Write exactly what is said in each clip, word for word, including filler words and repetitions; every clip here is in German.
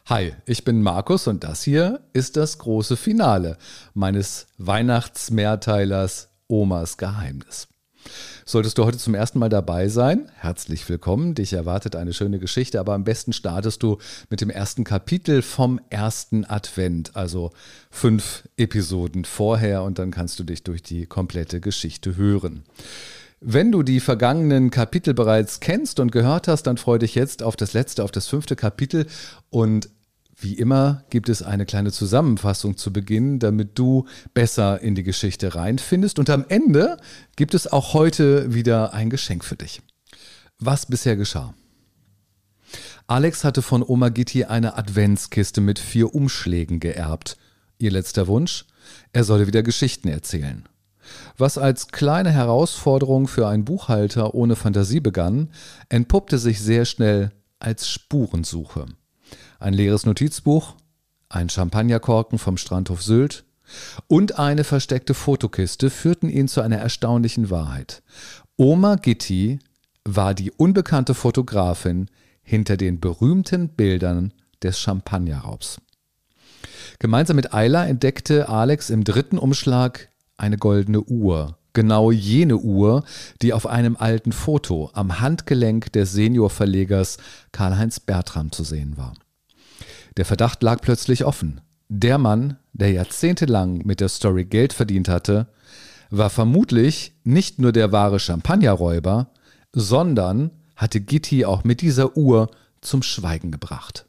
Hi, ich bin Markus und das hier ist das große Finale meines Weihnachtsmehrteilers Omas Geheimnis. Solltest du heute zum ersten Mal dabei sein, herzlich willkommen. Dich erwartet eine schöne Geschichte, aber am besten startest du mit dem ersten Kapitel vom ersten Advent, also fünf Episoden vorher, und dann kannst du dich durch die komplette Geschichte hören. Wenn du die vergangenen Kapitel bereits kennst und gehört hast, dann freu dich jetzt auf das letzte, auf das fünfte Kapitel. Und wie immer gibt es eine kleine Zusammenfassung zu Beginn, damit du besser in die Geschichte reinfindest. Und am Ende gibt es auch heute wieder ein Geschenk für dich. Was bisher geschah? Alex hatte von Oma Gitti eine Adventskiste mit vier Umschlägen geerbt. Ihr letzter Wunsch? Er solle wieder Geschichten erzählen. Was als kleine Herausforderung für einen Buchhalter ohne Fantasie begann, entpuppte sich sehr schnell als Spurensuche. Ein leeres Notizbuch, ein Champagnerkorken vom Strandhof Sylt und eine versteckte Fotokiste führten ihn zu einer erstaunlichen Wahrheit. Oma Gitti war die unbekannte Fotografin hinter den berühmten Bildern des Champagnerraubs. Gemeinsam mit Ayla entdeckte Alex im dritten Umschlag eine goldene Uhr. Genau jene Uhr, die auf einem alten Foto am Handgelenk des Seniorverlegers Karl-Heinz Bertram zu sehen war. Der Verdacht lag plötzlich offen. Der Mann, der jahrzehntelang mit der Story Geld verdient hatte, war vermutlich nicht nur der wahre Champagnerräuber, sondern hatte Gitti auch mit dieser Uhr zum Schweigen gebracht.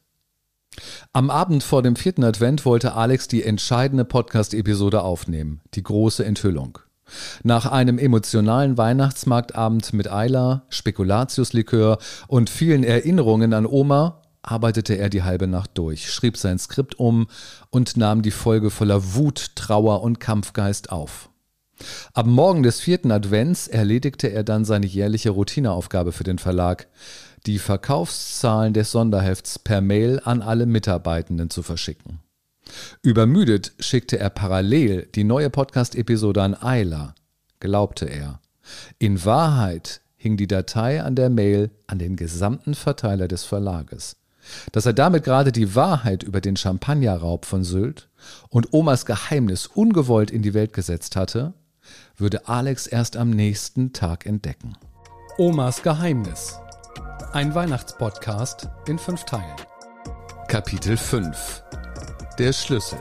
Am Abend vor dem vierten Advent wollte Alex die entscheidende Podcast-Episode aufnehmen, die große Enthüllung. Nach einem emotionalen Weihnachtsmarktabend mit Ayla, Spekulatiuslikör und vielen Erinnerungen an Oma arbeitete er die halbe Nacht durch, schrieb sein Skript um und nahm die Folge voller Wut, Trauer und Kampfgeist auf. Am Morgen des vierten Advents erledigte er dann seine jährliche Routineaufgabe für den Verlag, die Verkaufszahlen des Sonderhefts per Mail an alle Mitarbeitenden zu verschicken. Übermüdet schickte er parallel die neue Podcast-Episode an Ayla, glaubte er. In Wahrheit hing die Datei an der Mail an den gesamten Verteiler des Verlages. Dass er damit gerade die Wahrheit über den Champagnerraub von Sylt und Omas Geheimnis ungewollt in die Welt gesetzt hatte, würde Alex erst am nächsten Tag entdecken. Omas Geheimnis. Ein Weihnachtspodcast in fünf Teilen. Kapitel fünf. Der Schlüssel.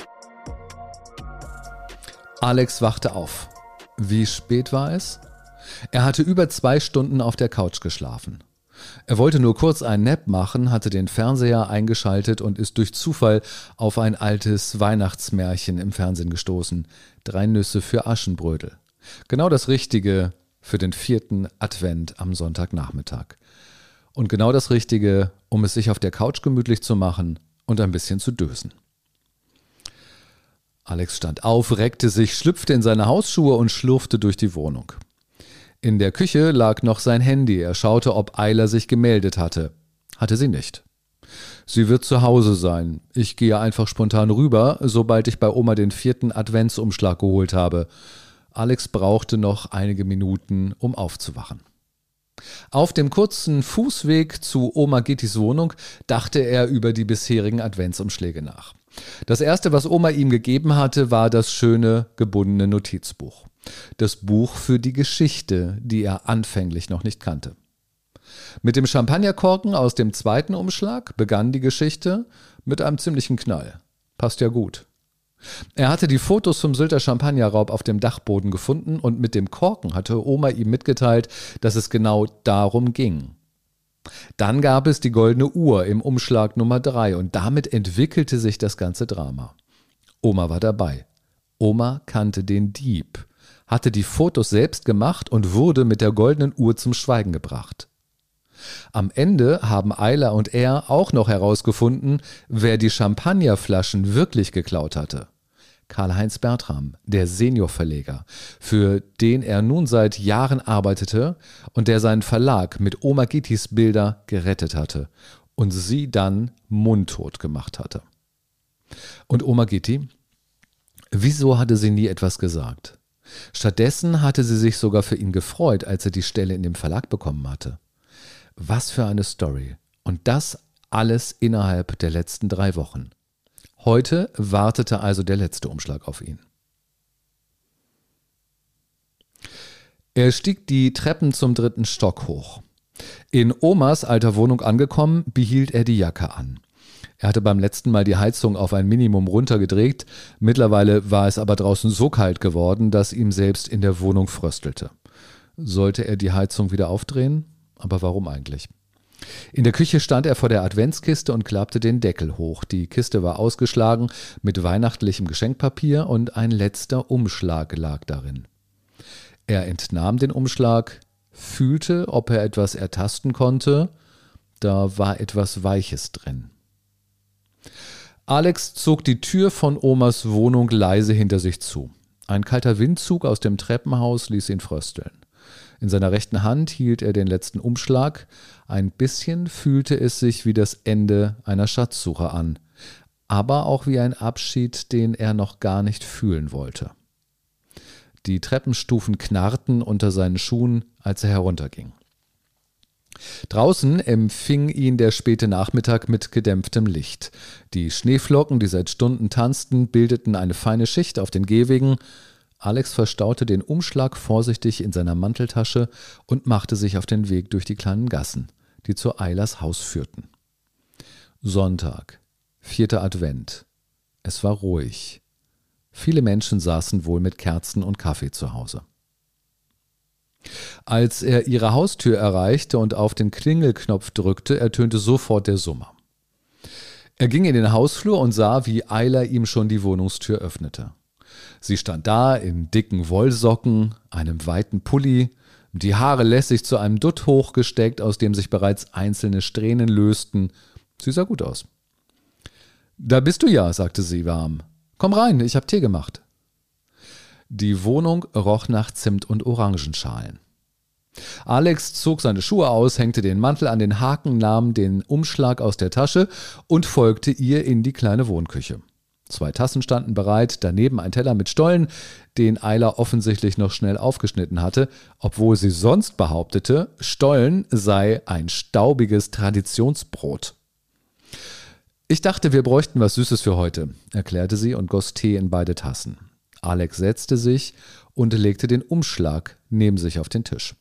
Alex wachte auf. Wie spät war es? Er hatte über zwei Stunden auf der Couch geschlafen. Er wollte nur kurz einen Nap machen, hatte den Fernseher eingeschaltet und ist durch Zufall auf ein altes Weihnachtsmärchen im Fernsehen gestoßen. Drei Nüsse für Aschenbrödel. Genau das Richtige für den vierten Advent am Sonntagnachmittag. Und genau das Richtige, um es sich auf der Couch gemütlich zu machen und ein bisschen zu dösen. Alex stand auf, reckte sich, schlüpfte in seine Hausschuhe und schlurfte durch die Wohnung. In der Küche lag noch sein Handy. Er schaute, ob Ayla sich gemeldet hatte. Hatte sie nicht. Sie wird zu Hause sein. Ich gehe einfach spontan rüber, sobald ich bei Oma den vierten Adventsumschlag geholt habe. Alex brauchte noch einige Minuten, um aufzuwachen. Auf dem kurzen Fußweg zu Oma Gittis Wohnung dachte er über die bisherigen Adventsumschläge nach. Das erste, was Oma ihm gegeben hatte, war das schöne, gebundene Notizbuch. Das Buch für die Geschichte, die er anfänglich noch nicht kannte. Mit dem Champagnerkorken aus dem zweiten Umschlag begann die Geschichte mit einem ziemlichen Knall. Passt ja gut. Er hatte die Fotos vom Sylter Champagnerraub auf dem Dachboden gefunden und mit dem Korken hatte Oma ihm mitgeteilt, dass es genau darum ging. Dann gab es die goldene Uhr im Umschlag Nummer drei und damit entwickelte sich das ganze Drama. Oma war dabei. Oma kannte den Dieb, hatte die Fotos selbst gemacht und wurde mit der goldenen Uhr zum Schweigen gebracht. Am Ende haben Ayla und er auch noch herausgefunden, wer die Champagnerflaschen wirklich geklaut hatte. Karl-Heinz Bertram, der Seniorverleger, für den er nun seit Jahren arbeitete und der seinen Verlag mit Oma Gittis Bilder gerettet hatte und sie dann mundtot gemacht hatte. Und Oma Gitti? Wieso hatte sie nie etwas gesagt? Stattdessen hatte sie sich sogar für ihn gefreut, als er die Stelle in dem Verlag bekommen hatte. Was für eine Story. Und das Alles innerhalb der letzten drei Wochen. Heute wartete also der letzte Umschlag auf ihn. Er stieg die Treppen zum dritten Stock hoch. In Omas alter Wohnung angekommen, behielt er die Jacke an. Er hatte beim letzten Mal die Heizung auf ein Minimum runtergedreht, mittlerweile war es aber draußen so kalt geworden, dass ihm selbst in der Wohnung fröstelte. Sollte er die Heizung wieder aufdrehen? Aber warum eigentlich? In der Küche stand er vor der Adventskiste und klappte den Deckel hoch. Die Kiste war ausgeschlagen mit weihnachtlichem Geschenkpapier und ein letzter Umschlag lag darin. Er entnahm den Umschlag, fühlte, ob er etwas ertasten konnte. Da war etwas Weiches drin. Alex zog die Tür von Omas Wohnung leise hinter sich zu. Ein kalter Windzug aus dem Treppenhaus ließ ihn frösteln. In seiner rechten Hand hielt er den letzten Umschlag. Ein bisschen fühlte es sich wie das Ende einer Schatzsuche an, aber auch wie ein Abschied, den er noch gar nicht fühlen wollte. Die Treppenstufen knarrten unter seinen Schuhen, als er herunterging. Draußen empfing ihn der späte Nachmittag mit gedämpftem Licht. Die Schneeflocken, die seit Stunden tanzten, bildeten eine feine Schicht auf den Gehwegen. Alex verstaute den Umschlag vorsichtig in seiner Manteltasche und machte sich auf den Weg durch die kleinen Gassen, die zu Eilers Haus führten. Sonntag, vierter Advent. Es war ruhig. Viele Menschen saßen wohl mit Kerzen und Kaffee zu Hause. Als er ihre Haustür erreichte und auf den Klingelknopf drückte, ertönte sofort der Summer. Er ging in den Hausflur und sah, wie Eiler ihm schon die Wohnungstür öffnete. Sie stand da in dicken Wollsocken, einem weiten Pulli, die Haare lässig zu einem Dutt hochgesteckt, aus dem sich bereits einzelne Strähnen lösten. Sie sah gut aus. »Da bist du ja«, sagte sie warm. »Komm rein, ich hab Tee gemacht.« Die Wohnung roch nach Zimt und Orangenschalen. Alex zog seine Schuhe aus, hängte den Mantel an den Haken, nahm den Umschlag aus der Tasche und folgte ihr in die kleine Wohnküche. Zwei Tassen standen bereit, daneben ein Teller mit Stollen, den Eiler offensichtlich noch schnell aufgeschnitten hatte, obwohl sie sonst behauptete, Stollen sei ein staubiges Traditionsbrot. »Ich dachte, wir bräuchten was Süßes für heute«, erklärte sie und goss Tee in beide Tassen. Alex setzte sich und legte den Umschlag neben sich auf den Tisch.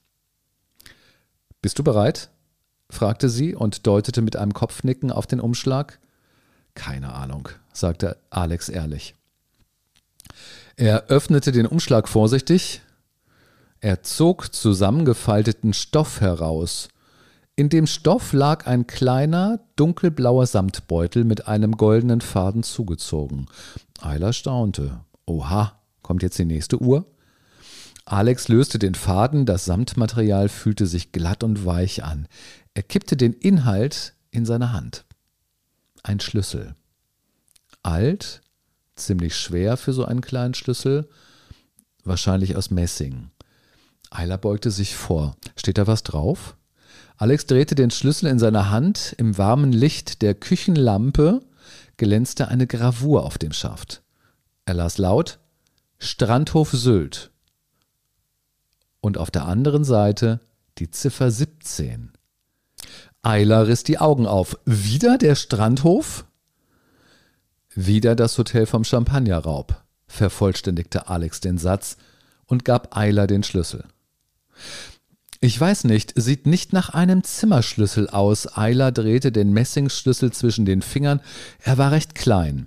»Bist du bereit?« fragte sie und deutete mit einem Kopfnicken auf den Umschlag. »Keine Ahnung«, sagte Alex ehrlich. Er öffnete den Umschlag vorsichtig. Er zog zusammengefalteten Stoff heraus. In dem Stoff lag ein kleiner, dunkelblauer Samtbeutel mit einem goldenen Faden zugezogen. Eiler staunte. Oha, kommt jetzt die nächste Uhr? Alex löste den Faden, das Samtmaterial fühlte sich glatt und weich an. Er kippte den Inhalt in seine Hand. Ein Schlüssel. Alt, ziemlich schwer für so einen kleinen Schlüssel, wahrscheinlich aus Messing. Eiler beugte sich vor. Steht da was drauf? Alex drehte den Schlüssel in seiner Hand. Im warmen Licht der Küchenlampe glänzte eine Gravur auf dem Schaft. Er las laut: Strandhof Sylt. Und auf der anderen Seite die Ziffer siebzehn. Eiler riss die Augen auf. Wieder der Strandhof? Wieder das Hotel vom Champagnerraub, vervollständigte Alex den Satz und gab Eiler den Schlüssel. Ich weiß nicht, sieht nicht nach einem Zimmerschlüssel aus. Eiler drehte den Messingschlüssel zwischen den Fingern. Er war recht klein.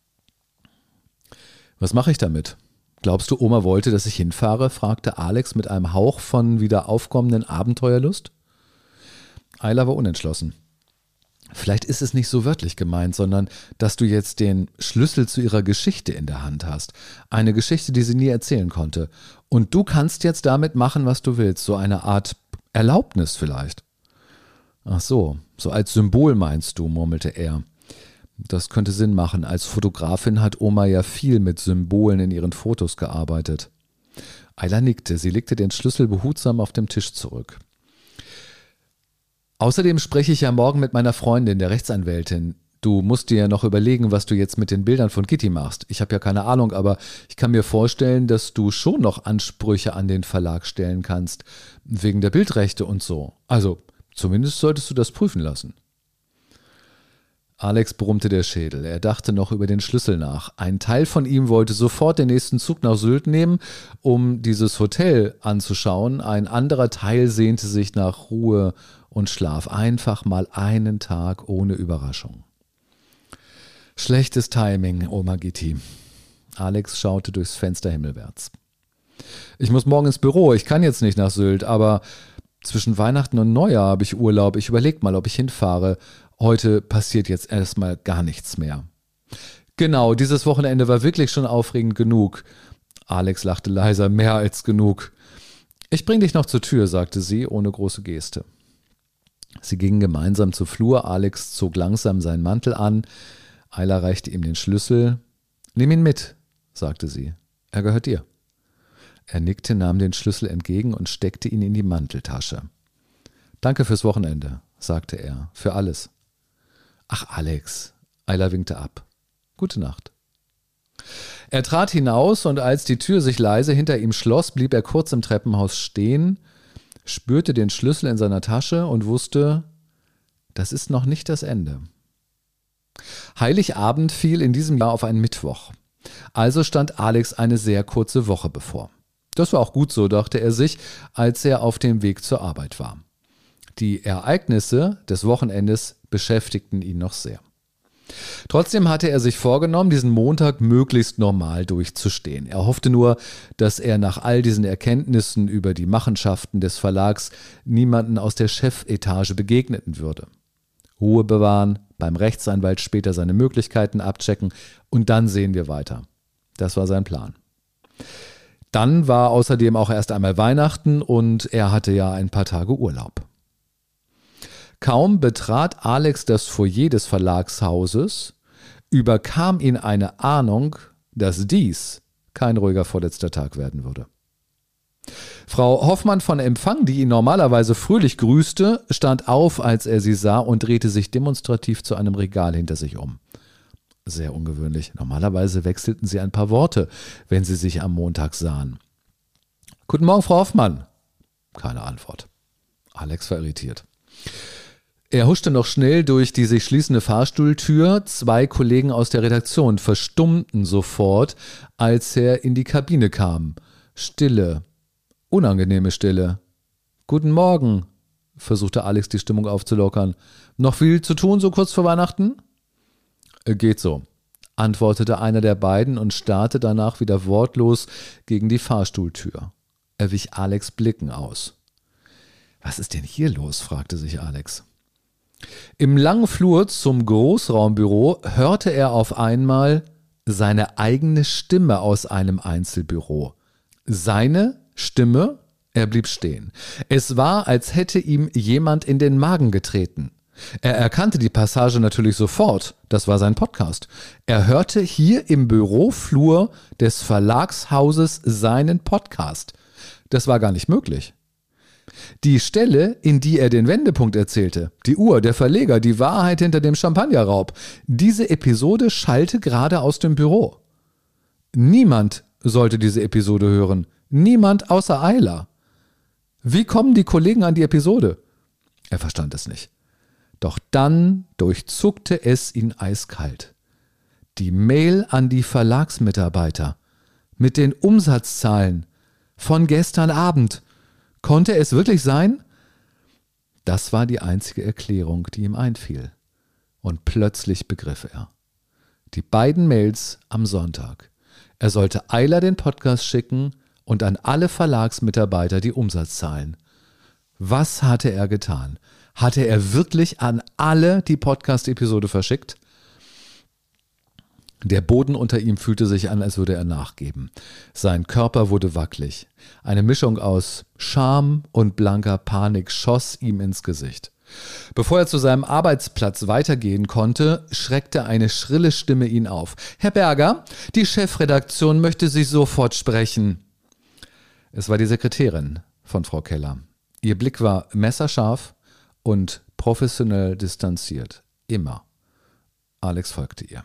Was mache ich damit? Glaubst du, Oma wollte, dass ich hinfahre? Fragte Alex mit einem Hauch von wieder aufkommenden Abenteuerlust. Eiler war unentschlossen. Vielleicht ist es nicht so wörtlich gemeint, sondern dass du jetzt den Schlüssel zu ihrer Geschichte in der Hand hast. Eine Geschichte, die sie nie erzählen konnte. Und du kannst jetzt damit machen, was du willst. So eine Art Erlaubnis vielleicht. Ach so, so als Symbol meinst du, murmelte er. Das könnte Sinn machen. Als Fotografin hat Oma ja viel mit Symbolen in ihren Fotos gearbeitet. Eiler nickte. Sie legte den Schlüssel behutsam auf dem Tisch zurück. Außerdem spreche ich ja morgen mit meiner Freundin, der Rechtsanwältin. Du musst dir ja noch überlegen, was du jetzt mit den Bildern von Kitty machst. Ich habe ja keine Ahnung, aber ich kann mir vorstellen, dass du schon noch Ansprüche an den Verlag stellen kannst, wegen der Bildrechte und so. Also, zumindest solltest du das prüfen lassen. Alex brummte der Schädel. Er dachte noch über den Schlüssel nach. Ein Teil von ihm wollte sofort den nächsten Zug nach Sylt nehmen, um dieses Hotel anzuschauen. Ein anderer Teil sehnte sich nach Ruhe und Schlaf. Einfach mal einen Tag ohne Überraschung. Schlechtes Timing, Oma Gitti. Alex schaute durchs Fenster himmelwärts. Ich muss morgen ins Büro. Ich kann jetzt nicht nach Sylt, aber zwischen Weihnachten und Neujahr habe ich Urlaub. Ich überlege mal, ob ich hinfahre. Heute passiert jetzt erstmal gar nichts mehr. Genau, dieses Wochenende war wirklich schon aufregend genug. Alex lachte leiser, mehr als genug. Ich bring dich noch zur Tür, sagte sie, ohne große Geste. Sie gingen gemeinsam zur Flur. Alex zog langsam seinen Mantel an. Ayla reichte ihm den Schlüssel. Nimm ihn mit, sagte sie. Er gehört dir. Er nickte, nahm den Schlüssel entgegen und steckte ihn in die Manteltasche. Danke fürs Wochenende, sagte er, für alles. Ach, Alex, Ayla winkte ab. Gute Nacht. Er trat hinaus und als die Tür sich leise hinter ihm schloss, blieb er kurz im Treppenhaus stehen, spürte den Schlüssel in seiner Tasche und wusste, das ist noch nicht das Ende. Heiligabend fiel in diesem Jahr auf einen Mittwoch. Also stand Alex eine sehr kurze Woche bevor. Das war auch gut so, dachte er sich, als er auf dem Weg zur Arbeit war. Die Ereignisse des Wochenendes beschäftigten ihn noch sehr. Trotzdem hatte er sich vorgenommen, diesen Montag möglichst normal durchzustehen. Er hoffte nur, dass er nach all diesen Erkenntnissen über die Machenschaften des Verlags niemanden aus der Chefetage begegneten würde. Ruhe bewahren, beim Rechtsanwalt später seine Möglichkeiten abchecken und dann sehen wir weiter. Das war sein Plan. Dann war außerdem auch erst einmal Weihnachten und er hatte ja ein paar Tage Urlaub. Kaum betrat Alex das Foyer des Verlagshauses, überkam ihn eine Ahnung, dass dies kein ruhiger vorletzter Tag werden würde. Frau Hoffmann von Empfang, die ihn normalerweise fröhlich grüßte, stand auf, als er sie sah und drehte sich demonstrativ zu einem Regal hinter sich um. Sehr ungewöhnlich. Normalerweise wechselten sie ein paar Worte, wenn sie sich am Montag sahen. »Guten Morgen, Frau Hoffmann.« Keine Antwort. Alex war irritiert. Er huschte noch schnell durch die sich schließende Fahrstuhltür. Zwei Kollegen aus der Redaktion verstummten sofort, als er in die Kabine kam. Stille. Unangenehme Stille. »Guten Morgen«, versuchte Alex die Stimmung aufzulockern. »Noch viel zu tun so kurz vor Weihnachten?« »Geht so«, antwortete einer der beiden und starrte danach wieder wortlos gegen die Fahrstuhltür. Er wich Alex' Blicken aus. »Was ist denn hier los?«, fragte sich Alex. Im langen Flur zum Großraumbüro hörte er auf einmal seine eigene Stimme aus einem Einzelbüro. Seine Stimme? Er blieb stehen. Es war, als hätte ihm jemand in den Magen getreten. Er erkannte die Passage natürlich sofort. Das war sein Podcast. Er hörte hier im Büroflur des Verlagshauses seinen Podcast. Das war gar nicht möglich. Die Stelle, in die er den Wendepunkt erzählte, die Uhr, der Verleger, die Wahrheit hinter dem Champagnerraub, diese Episode schallte gerade aus dem Büro. Niemand sollte diese Episode hören. Niemand außer Ayla. Wie kommen die Kollegen an die Episode? Er verstand es nicht. Doch dann durchzuckte es ihn eiskalt. Die Mail an die Verlagsmitarbeiter mit den Umsatzzahlen von gestern Abend. Konnte es wirklich sein? Das war die einzige Erklärung, die ihm einfiel. Und plötzlich begriff er. Die beiden Mails am Sonntag. Er sollte Ayla den Podcast schicken und an alle Verlagsmitarbeiter die Umsatzzahlen. Was hatte er getan? Hatte er wirklich an alle die Podcast-Episode verschickt? Der Boden unter ihm fühlte sich an, als würde er nachgeben. Sein Körper wurde wackelig. Eine Mischung aus Scham und blanker Panik schoss ihm ins Gesicht. Bevor er zu seinem Arbeitsplatz weitergehen konnte, schreckte eine schrille Stimme ihn auf. »Herr Berger, die Chefredaktion möchte Sie sofort sprechen.« Es war die Sekretärin von Frau Keller. Ihr Blick war messerscharf und professionell distanziert. Immer. Alex folgte ihr.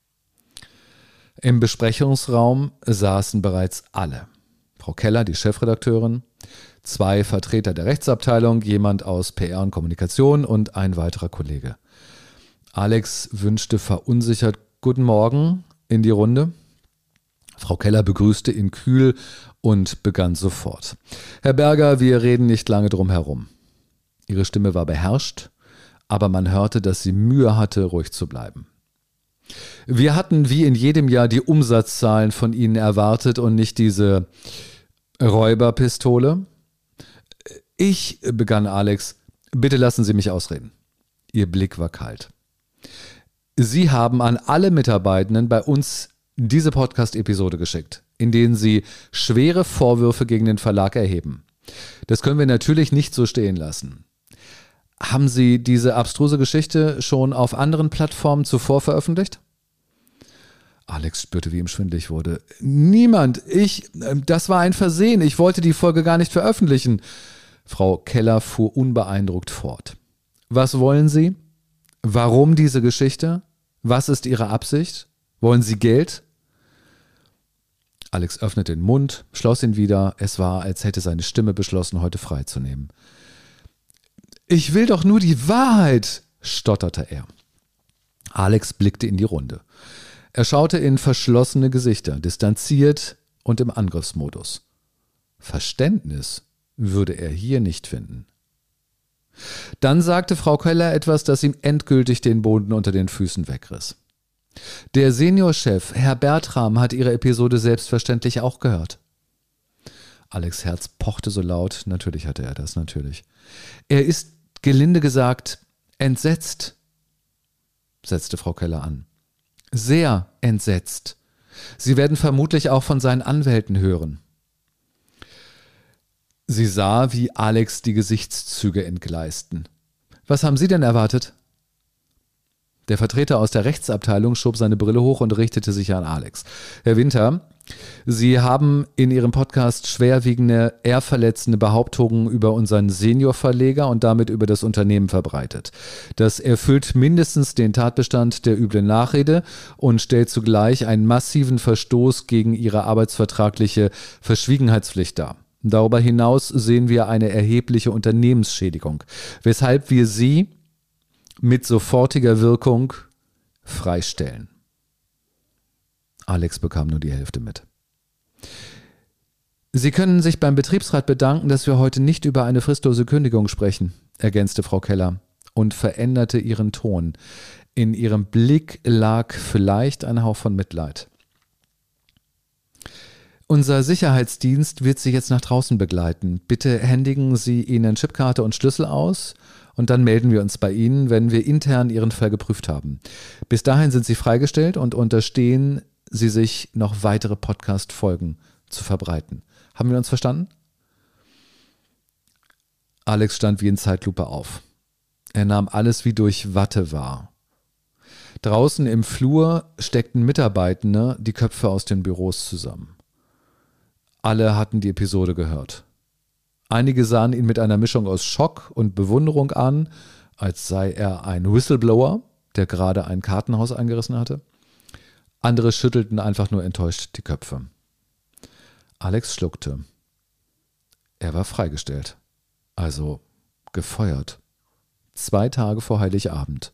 Im Besprechungsraum saßen bereits alle. Frau Keller, die Chefredakteurin, zwei Vertreter der Rechtsabteilung, jemand aus P R und Kommunikation und ein weiterer Kollege. Alex wünschte verunsichert Guten Morgen in die Runde. Frau Keller begrüßte ihn kühl und begann sofort. Herr Berger, wir reden nicht lange drum herum. Ihre Stimme war beherrscht, aber man hörte, dass sie Mühe hatte, ruhig zu bleiben. Wir hatten wie in jedem Jahr die Umsatzzahlen von Ihnen erwartet und nicht diese Räuberpistole. Ich, begann Alex, bitte lassen Sie mich ausreden. Ihr Blick war kalt. Sie haben an alle Mitarbeitenden bei uns diese Podcast-Episode geschickt, in denen Sie schwere Vorwürfe gegen den Verlag erheben. Das können wir natürlich nicht so stehen lassen. Haben Sie diese abstruse Geschichte schon auf anderen Plattformen zuvor veröffentlicht? Alex spürte, wie ihm schwindelig wurde. Niemand, ich, das war ein Versehen, ich wollte die Folge gar nicht veröffentlichen. Frau Keller fuhr unbeeindruckt fort. Was wollen Sie? Warum diese Geschichte? Was ist Ihre Absicht? Wollen Sie Geld? Alex öffnete den Mund, schloss ihn wieder. Es war, als hätte seine Stimme beschlossen, heute freizunehmen. Ich will doch nur die Wahrheit, stotterte er. Alex blickte in die Runde. Er schaute in verschlossene Gesichter, distanziert und im Angriffsmodus. Verständnis würde er hier nicht finden. Dann sagte Frau Keller etwas, das ihm endgültig den Boden unter den Füßen wegriss. Der Seniorchef, Herr Bertram, hat Ihre Episode selbstverständlich auch gehört. Alex' Herz pochte so laut, natürlich hatte er das, natürlich. Er ist, gelinde gesagt, entsetzt, setzte Frau Keller an. Sehr entsetzt. Sie werden vermutlich auch von seinen Anwälten hören. Sie sah, wie Alex die Gesichtszüge entgleisten. Was haben Sie denn erwartet? Der Vertreter aus der Rechtsabteilung schob seine Brille hoch und richtete sich an Alex. Herr Winter, Sie haben in Ihrem Podcast schwerwiegende, ehrverletzende Behauptungen über unseren Seniorverleger und damit über das Unternehmen verbreitet. Das erfüllt mindestens den Tatbestand der üblen Nachrede und stellt zugleich einen massiven Verstoß gegen Ihre arbeitsvertragliche Verschwiegenheitspflicht dar. Darüber hinaus sehen wir eine erhebliche Unternehmensschädigung, weshalb wir Sie mit sofortiger Wirkung freistellen. Alex bekam nur die Hälfte mit. Sie können sich beim Betriebsrat bedanken, dass wir heute nicht über eine fristlose Kündigung sprechen, ergänzte Frau Keller und veränderte ihren Ton. In ihrem Blick lag vielleicht ein Hauch von Mitleid. Unser Sicherheitsdienst wird Sie jetzt nach draußen begleiten. Bitte händigen Sie Ihnen Chipkarte und Schlüssel aus und dann melden wir uns bei Ihnen, wenn wir intern Ihren Fall geprüft haben. Bis dahin sind Sie freigestellt und unterstehen Sie sich, noch weitere Podcast-Folgen zu verbreiten. Haben wir uns verstanden? Alex stand wie in Zeitlupe auf. Er nahm alles wie durch Watte wahr. Draußen im Flur steckten Mitarbeitende die Köpfe aus den Büros zusammen. Alle hatten die Episode gehört. Einige sahen ihn mit einer Mischung aus Schock und Bewunderung an, als sei er ein Whistleblower, der gerade ein Kartenhaus eingerissen hatte. Andere schüttelten einfach nur enttäuscht die Köpfe. Alex schluckte. Er war freigestellt. Also gefeuert. Zwei Tage vor Heiligabend.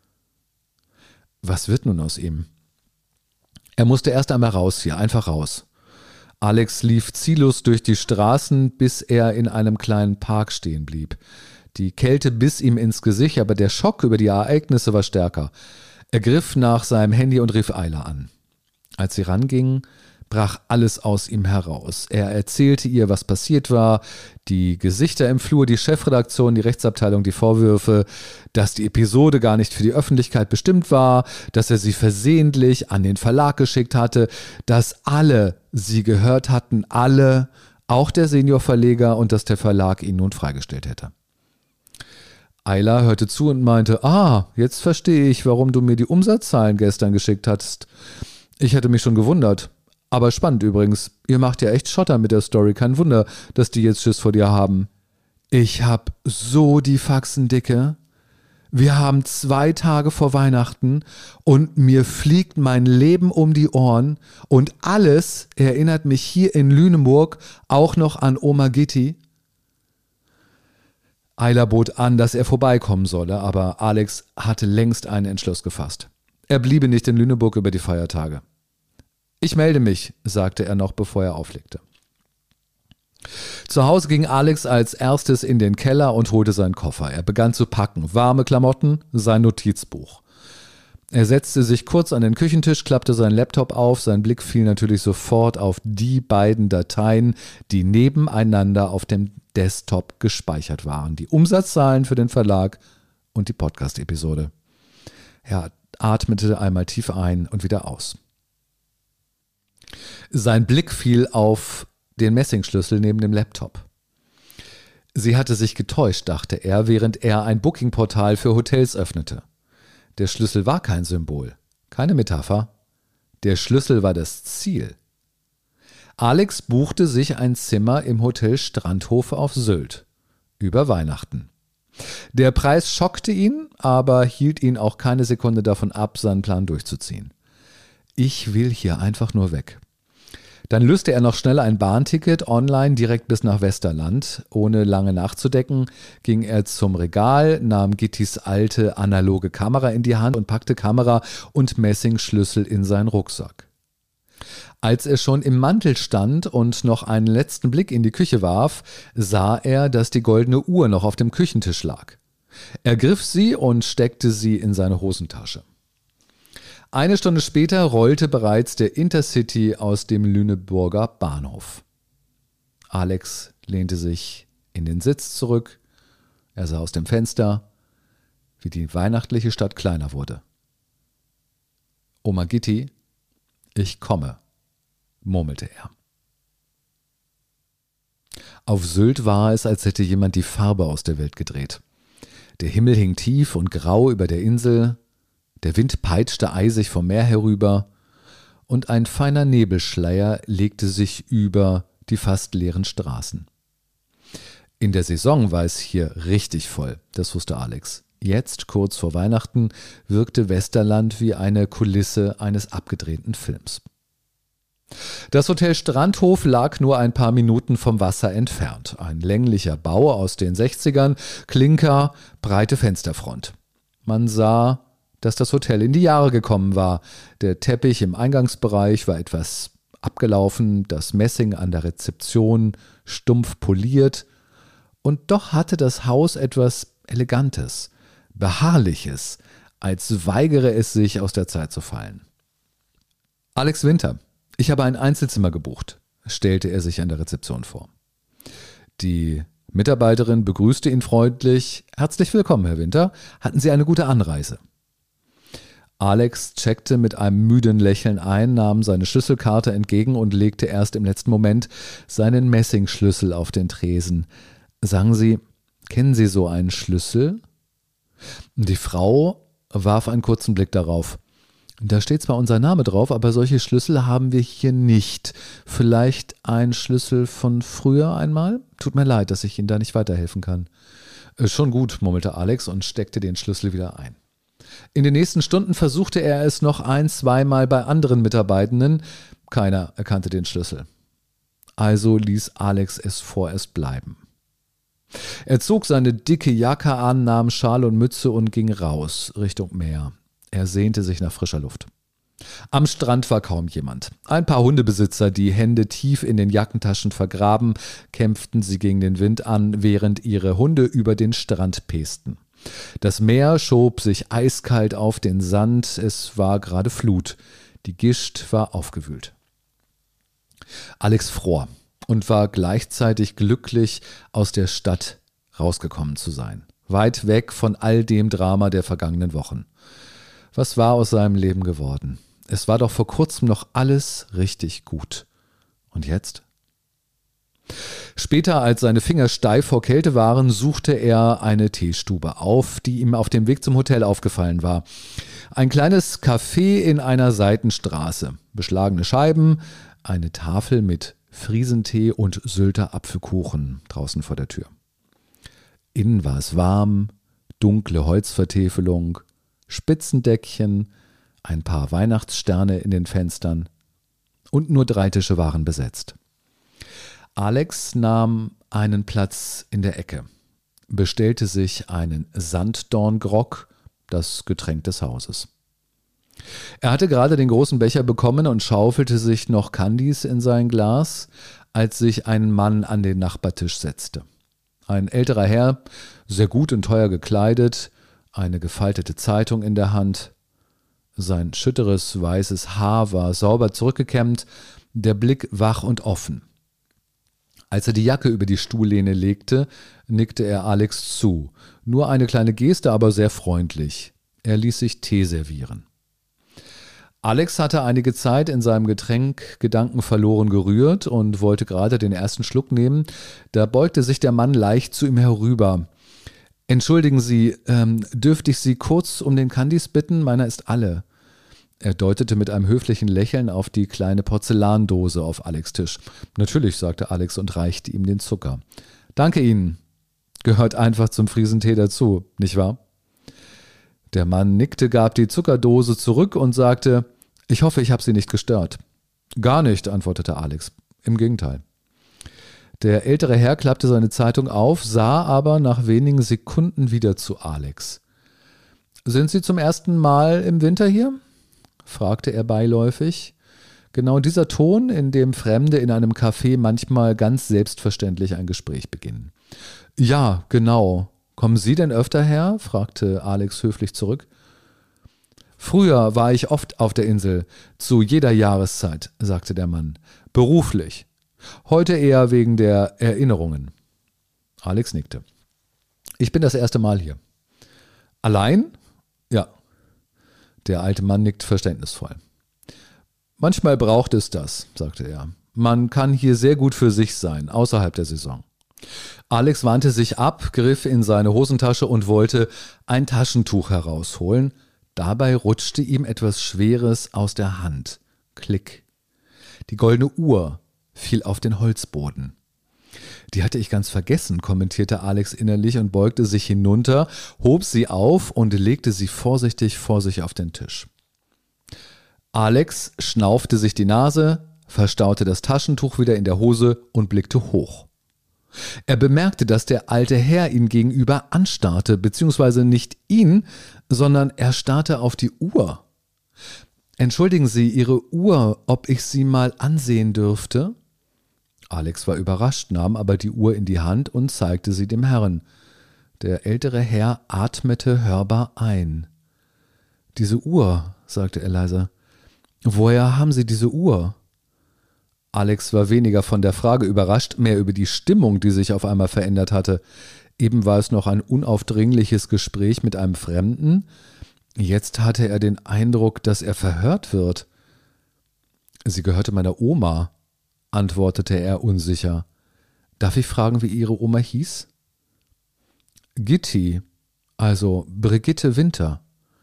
Was wird nun aus ihm? Er musste erst einmal raus hier, einfach raus. Alex lief ziellos durch die Straßen, bis er in einem kleinen Park stehen blieb. Die Kälte biss ihm ins Gesicht, aber der Schock über die Ereignisse war stärker. Er griff nach seinem Handy und rief Ayla an. Als sie ranging, brach alles aus ihm heraus. Er erzählte ihr, was passiert war, die Gesichter im Flur, die Chefredaktion, die Rechtsabteilung, die Vorwürfe, dass die Episode gar nicht für die Öffentlichkeit bestimmt war, dass er sie versehentlich an den Verlag geschickt hatte, dass alle sie gehört hatten, alle, auch der Seniorverleger, und dass der Verlag ihn nun freigestellt hätte. Ayla hörte zu und meinte, ah, jetzt verstehe ich, warum du mir die Umsatzzahlen gestern geschickt hattest. Ich hätte mich schon gewundert. Aber spannend übrigens, ihr macht ja echt Schotter mit der Story, kein Wunder, dass die jetzt Schiss vor dir haben. Ich hab so die Faxen dicke. Wir haben zwei Tage vor Weihnachten und mir fliegt mein Leben um die Ohren und alles erinnert mich hier in Lüneburg auch noch an Oma Gitti. Ayla bot an, dass er vorbeikommen solle, aber Alex hatte längst einen Entschluss gefasst. Er bliebe nicht in Lüneburg über die Feiertage. »Ich melde mich«, sagte er noch, bevor er auflegte. Zu Hause ging Alex als erstes in den Keller und holte seinen Koffer. Er begann zu packen, warme Klamotten, sein Notizbuch. Er setzte sich kurz an den Küchentisch, klappte seinen Laptop auf. Sein Blick fiel natürlich sofort auf die beiden Dateien, die nebeneinander auf dem Desktop gespeichert waren. Die Umsatzzahlen für den Verlag und die Podcast-Episode. Er atmete einmal tief ein und wieder aus. Sein Blick fiel auf den Messingschlüssel neben dem Laptop. Sie hatte sich getäuscht, dachte er, während er ein Bookingportal für Hotels öffnete. Der Schlüssel war kein Symbol, keine Metapher. Der Schlüssel war das Ziel. Alex buchte sich ein Zimmer im Hotel Strandhof auf Sylt. Über Weihnachten. Der Preis schockte ihn, aber hielt ihn auch keine Sekunde davon ab, seinen Plan durchzuziehen. Ich will hier einfach nur weg. Dann löste er noch schnell ein Bahnticket online direkt bis nach Westerland. Ohne lange nachzudenken, ging er zum Regal, nahm Gittis alte analoge Kamera in die Hand und packte Kamera und Messingschlüssel in seinen Rucksack. Als er schon im Mantel stand und noch einen letzten Blick in die Küche warf, sah er, dass die goldene Uhr noch auf dem Küchentisch lag. Er griff sie und steckte sie in seine Hosentasche. Eine Stunde später rollte bereits der Intercity aus dem Lüneburger Bahnhof. Alex lehnte sich in den Sitz zurück. Er sah aus dem Fenster, wie die weihnachtliche Stadt kleiner wurde. »Oma Gitti, ich komme«, murmelte er. Auf Sylt war es, als hätte jemand die Farbe aus der Welt gedreht. Der Himmel hing tief und grau über der Insel, der Wind peitschte eisig vom Meer herüber und ein feiner Nebelschleier legte sich über die fast leeren Straßen. In der Saison war es hier richtig voll, das wusste Alex. Jetzt, kurz vor Weihnachten, wirkte Westerland wie eine Kulisse eines abgedrehten Films. Das Hotel Strandhof lag nur ein paar Minuten vom Wasser entfernt. Ein länglicher Bau aus den sechzigern, Klinker, breite Fensterfront. Man sah, dass das Hotel in die Jahre gekommen war. Der Teppich im Eingangsbereich war etwas abgelaufen, das Messing an der Rezeption stumpf poliert. Und doch hatte das Haus etwas Elegantes, Beharrliches, als weigere es sich, aus der Zeit zu fallen. »Alex Winter, ich habe ein Einzelzimmer gebucht«, stellte er sich an der Rezeption vor. Die Mitarbeiterin begrüßte ihn freundlich. »Herzlich willkommen, Herr Winter. Hatten Sie eine gute Anreise?« Alex checkte mit einem müden Lächeln ein, nahm seine Schlüsselkarte entgegen und legte erst im letzten Moment seinen Messingschlüssel auf den Tresen. »Sagen Sie, kennen Sie so einen Schlüssel?« Die Frau warf einen kurzen Blick darauf. »Da steht zwar unser Name drauf, aber solche Schlüssel haben wir hier nicht. Vielleicht ein Schlüssel von früher einmal? Tut mir leid, dass ich Ihnen da nicht weiterhelfen kann.« »Schon gut«, murmelte Alex und steckte den Schlüssel wieder ein. In den nächsten Stunden versuchte er es noch ein-, zweimal bei anderen Mitarbeitenden. Keiner erkannte den Schlüssel. Also ließ Alex es vorerst bleiben. Er zog seine dicke Jacke an, nahm Schal und Mütze und ging raus, Richtung Meer. Er sehnte sich nach frischer Luft. Am Strand war kaum jemand. Ein paar Hundebesitzer, die Hände tief in den Jackentaschen vergraben, kämpften sie gegen den Wind an, während ihre Hunde über den Strand pesten. Das Meer schob sich eiskalt auf den Sand, es war gerade Flut. Die Gischt war aufgewühlt. Alex fror und war gleichzeitig glücklich, aus der Stadt rausgekommen zu sein. Weit weg von all dem Drama der vergangenen Wochen. Was war aus seinem Leben geworden? Es war doch vor kurzem noch alles richtig gut. Und jetzt? Später, als seine Finger steif vor Kälte waren, suchte er eine Teestube auf, die ihm auf dem Weg zum Hotel aufgefallen war. Ein kleines Café in einer Seitenstraße, beschlagene Scheiben, eine Tafel mit Friesentee und Sylter Apfelkuchen draußen vor der Tür. Innen war es warm, dunkle Holzvertäfelung, Spitzendeckchen, ein paar Weihnachtssterne in den Fenstern und nur drei Tische waren besetzt. Alex nahm einen Platz in der Ecke. bestellte sich einen Sanddorngrog, das Getränk des Hauses. Er hatte gerade den großen Becher bekommen und schaufelte sich noch Kandis in sein Glas, als sich ein Mann an den Nachbartisch setzte. Ein älterer Herr, sehr gut und teuer gekleidet, eine gefaltete Zeitung in der Hand. Sein schütteres, weißes Haar war sauber zurückgekämmt, der Blick wach und offen. Als er die Jacke über die Stuhllehne legte, nickte er Alex zu. Nur eine kleine Geste, aber sehr freundlich. Er ließ sich Tee servieren. Alex hatte einige Zeit in seinem Getränk gedankenverloren gerührt und wollte gerade den ersten Schluck nehmen. Da beugte sich der Mann leicht zu ihm herüber. »Entschuldigen Sie, ähm, dürfte ich Sie kurz um den Kandis bitten? Meiner ist alle.« Er deutete mit einem höflichen Lächeln auf die kleine Porzellandose auf Alex' Tisch. »Natürlich«, sagte Alex und reichte ihm den Zucker. »Danke Ihnen. Gehört einfach zum Friesentee dazu, nicht wahr?« Der Mann nickte, gab die Zuckerdose zurück und sagte, »Ich hoffe, ich habe Sie nicht gestört.« »Gar nicht«, antwortete Alex. »Im Gegenteil.« Der ältere Herr klappte seine Zeitung auf, sah aber nach wenigen Sekunden wieder zu Alex. »Sind Sie zum ersten Mal im Winter hier?« fragte er beiläufig. Genau dieser Ton, in dem Fremde in einem Café manchmal ganz selbstverständlich ein Gespräch beginnen. »Ja, genau. Kommen Sie denn öfter her?« fragte Alex höflich zurück. »Früher war ich oft auf der Insel, zu jeder Jahreszeit«, sagte der Mann. »Beruflich. Heute eher wegen der Erinnerungen.« Alex nickte. »Ich bin das erste Mal hier.« »Allein?« »Ja.« Der alte Mann nickt verständnisvoll. »Manchmal braucht es das«, sagte er. »Man kann hier sehr gut für sich sein, außerhalb der Saison.« Alex wandte sich ab, griff in seine Hosentasche und wollte ein Taschentuch herausholen. Dabei rutschte ihm etwas Schweres aus der Hand. Klick. Die goldene Uhr fiel auf den Holzboden. »Die hatte ich ganz vergessen«, kommentierte Alex innerlich und beugte sich hinunter, hob sie auf und legte sie vorsichtig vor sich auf den Tisch. Alex schnaufte sich die Nase, verstaute das Taschentuch wieder in der Hose und blickte hoch. Er bemerkte, dass der alte Herr ihn gegenüber anstarrte, beziehungsweise nicht ihn, sondern er starrte auf die Uhr. »Entschuldigen Sie, Ihre Uhr, ob ich sie mal ansehen dürfte?« Alex war überrascht, nahm aber die Uhr in die Hand und zeigte sie dem Herrn. Der ältere Herr atmete hörbar ein. »Diese Uhr«, sagte er leise. »Woher haben Sie diese Uhr?« Alex war weniger von der Frage überrascht, mehr über die Stimmung, die sich auf einmal verändert hatte. Eben war es noch ein unaufdringliches Gespräch mit einem Fremden. Jetzt hatte er den Eindruck, dass er verhört wird. »Sie gehörte meiner Oma«, antwortete er unsicher. »Darf ich fragen, wie Ihre Oma hieß?« »Gitti, also Brigitte Winter.«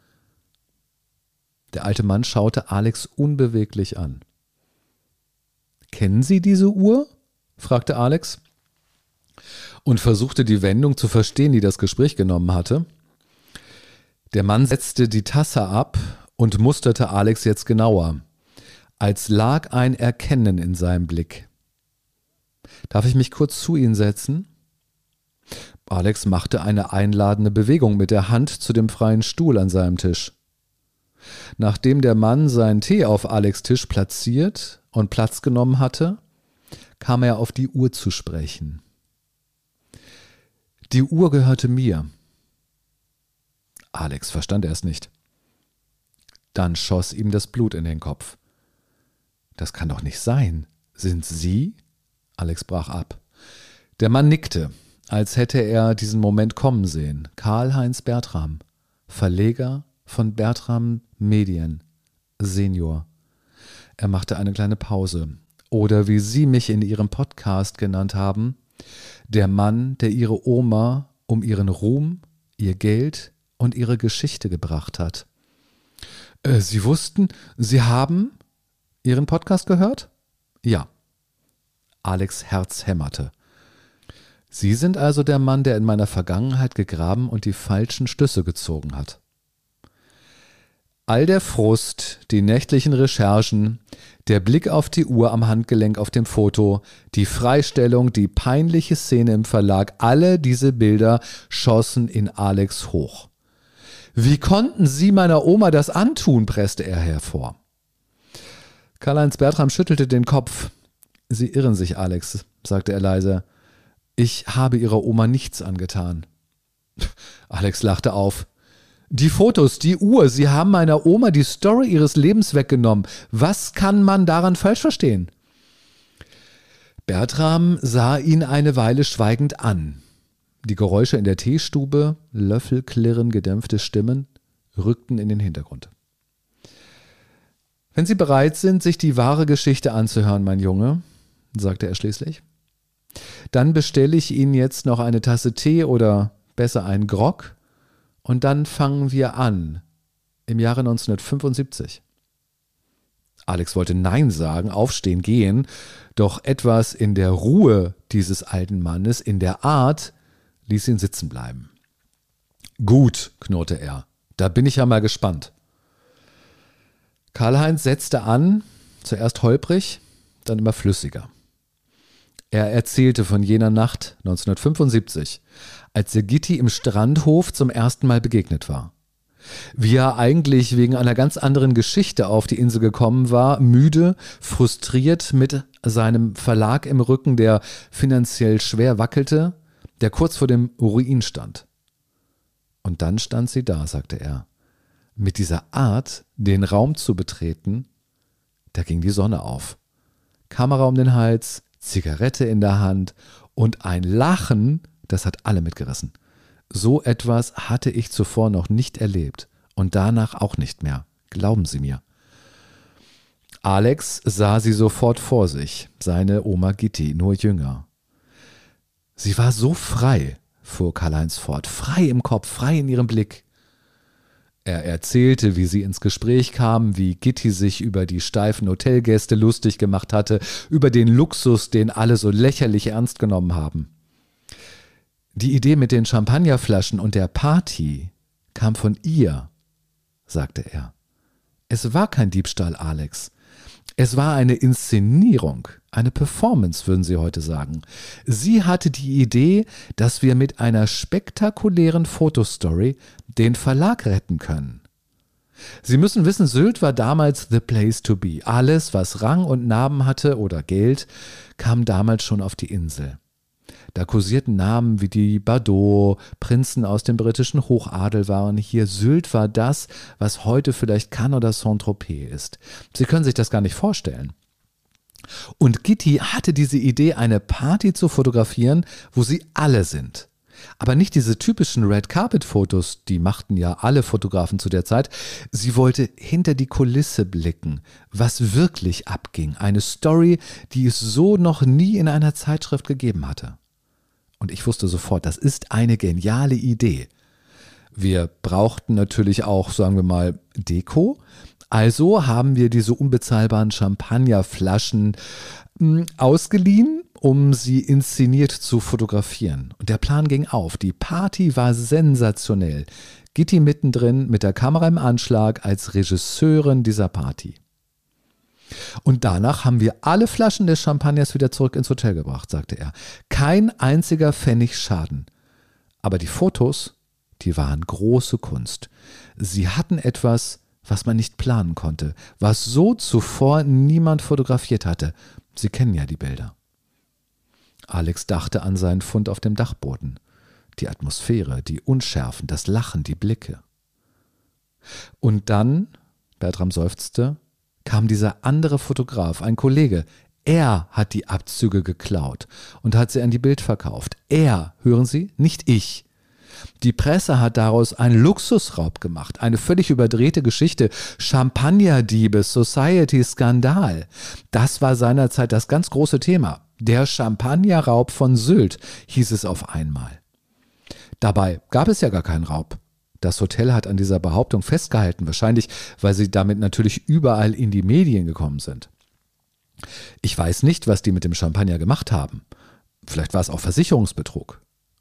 Der alte Mann schaute Alex unbeweglich an. »Kennen Sie diese Uhr?« fragte Alex und versuchte die Wendung zu verstehen, die das Gespräch genommen hatte. Der Mann setzte die Tasse ab und musterte Alex jetzt genauer, als lag ein Erkennen in seinem Blick. »Darf ich mich kurz zu Ihnen setzen?« Alex machte eine einladende Bewegung mit der Hand zu dem freien Stuhl an seinem Tisch. Nachdem der Mann seinen Tee auf Alex' Tisch platziert und Platz genommen hatte, kam er auf die Uhr zu sprechen. »Die Uhr gehörte mir.« Alex verstand erst nicht. Dann schoss ihm das Blut in den Kopf. »Das kann doch nicht sein. Sind Sie?« Alex brach ab. Der Mann nickte, als hätte er diesen Moment kommen sehen. Karl-Heinz Bertram, Verleger von Bertram Medien, Senior. Er machte eine kleine Pause. »Oder wie Sie mich in Ihrem Podcast genannt haben, der Mann, der Ihre Oma um ihren Ruhm, ihr Geld und ihre Geschichte gebracht hat.« Äh, Sie wussten, Sie haben Ihren Podcast gehört? »Ja.« Alex' Herz hämmerte. »Sie sind also der Mann, der in meiner Vergangenheit gegraben und die falschen Schlüsse gezogen hat.« All der Frust, die nächtlichen Recherchen, Der Blick auf die Uhr am Handgelenk auf dem Foto, die Freistellung, die peinliche Szene im Verlag, alle diese Bilder schossen in Alex hoch. Wie konnten Sie meiner Oma das antun, presste er hervor. Karl-Heinz Bertram schüttelte den Kopf. Sie irren sich, Alex, sagte er leise. Ich habe Ihrer Oma nichts angetan. Alex lachte auf. Die Fotos, die Uhr, Sie haben meiner Oma die Story ihres Lebens weggenommen. Was kann man daran falsch verstehen? Bertram sah ihn eine Weile schweigend an. Die Geräusche in der Teestube, Löffelklirren, gedämpfte Stimmen, rückten in den Hintergrund. Wenn Sie bereit sind, sich die wahre Geschichte anzuhören, mein Junge, sagte er schließlich, dann bestelle ich Ihnen jetzt noch eine Tasse Tee oder besser einen Grog. Und dann fangen wir an, im Jahre neunzehnhundertfünfundsiebzig. Alex wollte Nein sagen, aufstehen, gehen, doch etwas in der Ruhe dieses alten Mannes, in der Art, ließ ihn sitzen bleiben. Gut, knurrte er, da bin ich ja mal gespannt. Karl-Heinz setzte an, zuerst holprig, dann immer flüssiger. Er erzählte von jener Nacht neunzehnhundertfünfundsiebzig, als er Gitti im Strandhof zum ersten Mal begegnet war. Wie er eigentlich wegen einer ganz anderen Geschichte auf die Insel gekommen war, müde, frustriert mit seinem Verlag im Rücken, der finanziell schwer wackelte, der kurz vor dem Ruin stand. Und dann stand sie da, sagte er. Mit dieser Art, den Raum zu betreten, da ging die Sonne auf. Kamera um den Hals, Zigarette in der Hand und ein Lachen, das hat alle mitgerissen. So etwas hatte ich zuvor noch nicht erlebt und danach auch nicht mehr. Glauben Sie mir. Alex sah sie sofort vor sich, seine Oma Gitti, nur jünger. Sie war so frei, fuhr Karl-Heinz fort, frei im Kopf, frei in ihrem Blick. Er erzählte, wie sie ins Gespräch kamen, wie Gitti sich über die steifen Hotelgäste lustig gemacht hatte, über den Luxus, den alle so lächerlich ernst genommen haben. Die Idee mit den Champagnerflaschen und der Party kam von ihr, sagte er. Es war kein Diebstahl, Alex. Es war eine Inszenierung, eine Performance, würden Sie heute sagen. Sie hatte die Idee, dass wir mit einer spektakulären Fotostory den Verlag retten können. Sie müssen wissen, Sylt war damals the place to be. Alles, was Rang und Namen hatte oder Geld, kam damals schon auf die Insel. Da kursierten Namen wie die Bardot, Prinzen aus dem britischen Hochadel waren hier. Sylt war das, was heute vielleicht Cannes oder Saint-Tropez ist. Sie können sich das gar nicht vorstellen. Und Gitti hatte diese Idee, eine Party zu fotografieren, wo sie alle sind. Aber nicht diese typischen Red-Carpet-Fotos, die machten ja alle Fotografen zu der Zeit. Sie wollte hinter die Kulisse blicken, was wirklich abging. Eine Story, die es so noch nie in einer Zeitschrift gegeben hatte. Und ich wusste sofort, das ist eine geniale Idee. Wir brauchten natürlich auch, sagen wir mal, Deko. Also haben wir diese unbezahlbaren Champagnerflaschen mh, ausgeliehen, um sie inszeniert zu fotografieren. Und der Plan ging auf. Die Party war sensationell. Gitti mittendrin mit der Kamera im Anschlag als Regisseurin dieser Party. Und danach haben wir alle Flaschen des Champagners wieder zurück ins Hotel gebracht, sagte er. Kein einziger Pfennig Schaden. Aber die Fotos, die waren große Kunst. Sie hatten etwas, was man nicht planen konnte, was so zuvor niemand fotografiert hatte. Sie kennen ja die Bilder. Alex dachte an seinen Fund auf dem Dachboden. Die Atmosphäre, die Unschärfen, das Lachen, die Blicke. Und dann, Bertram seufzte, kam dieser andere Fotograf, ein Kollege. Er hat die Abzüge geklaut und hat sie an die Bild verkauft. Er, hören Sie, nicht ich. Die Presse hat daraus einen Luxusraub gemacht, eine völlig überdrehte Geschichte, Champagnerdiebe, Society-Skandal. Das war seinerzeit das ganz große Thema. Der Champagnerraub von Sylt, hieß es auf einmal. Dabei gab es ja gar keinen Raub. Das Hotel hat an dieser Behauptung festgehalten, wahrscheinlich, weil sie damit natürlich überall in die Medien gekommen sind. Ich weiß nicht, was die mit dem Champagner gemacht haben. Vielleicht war es auch Versicherungsbetrug.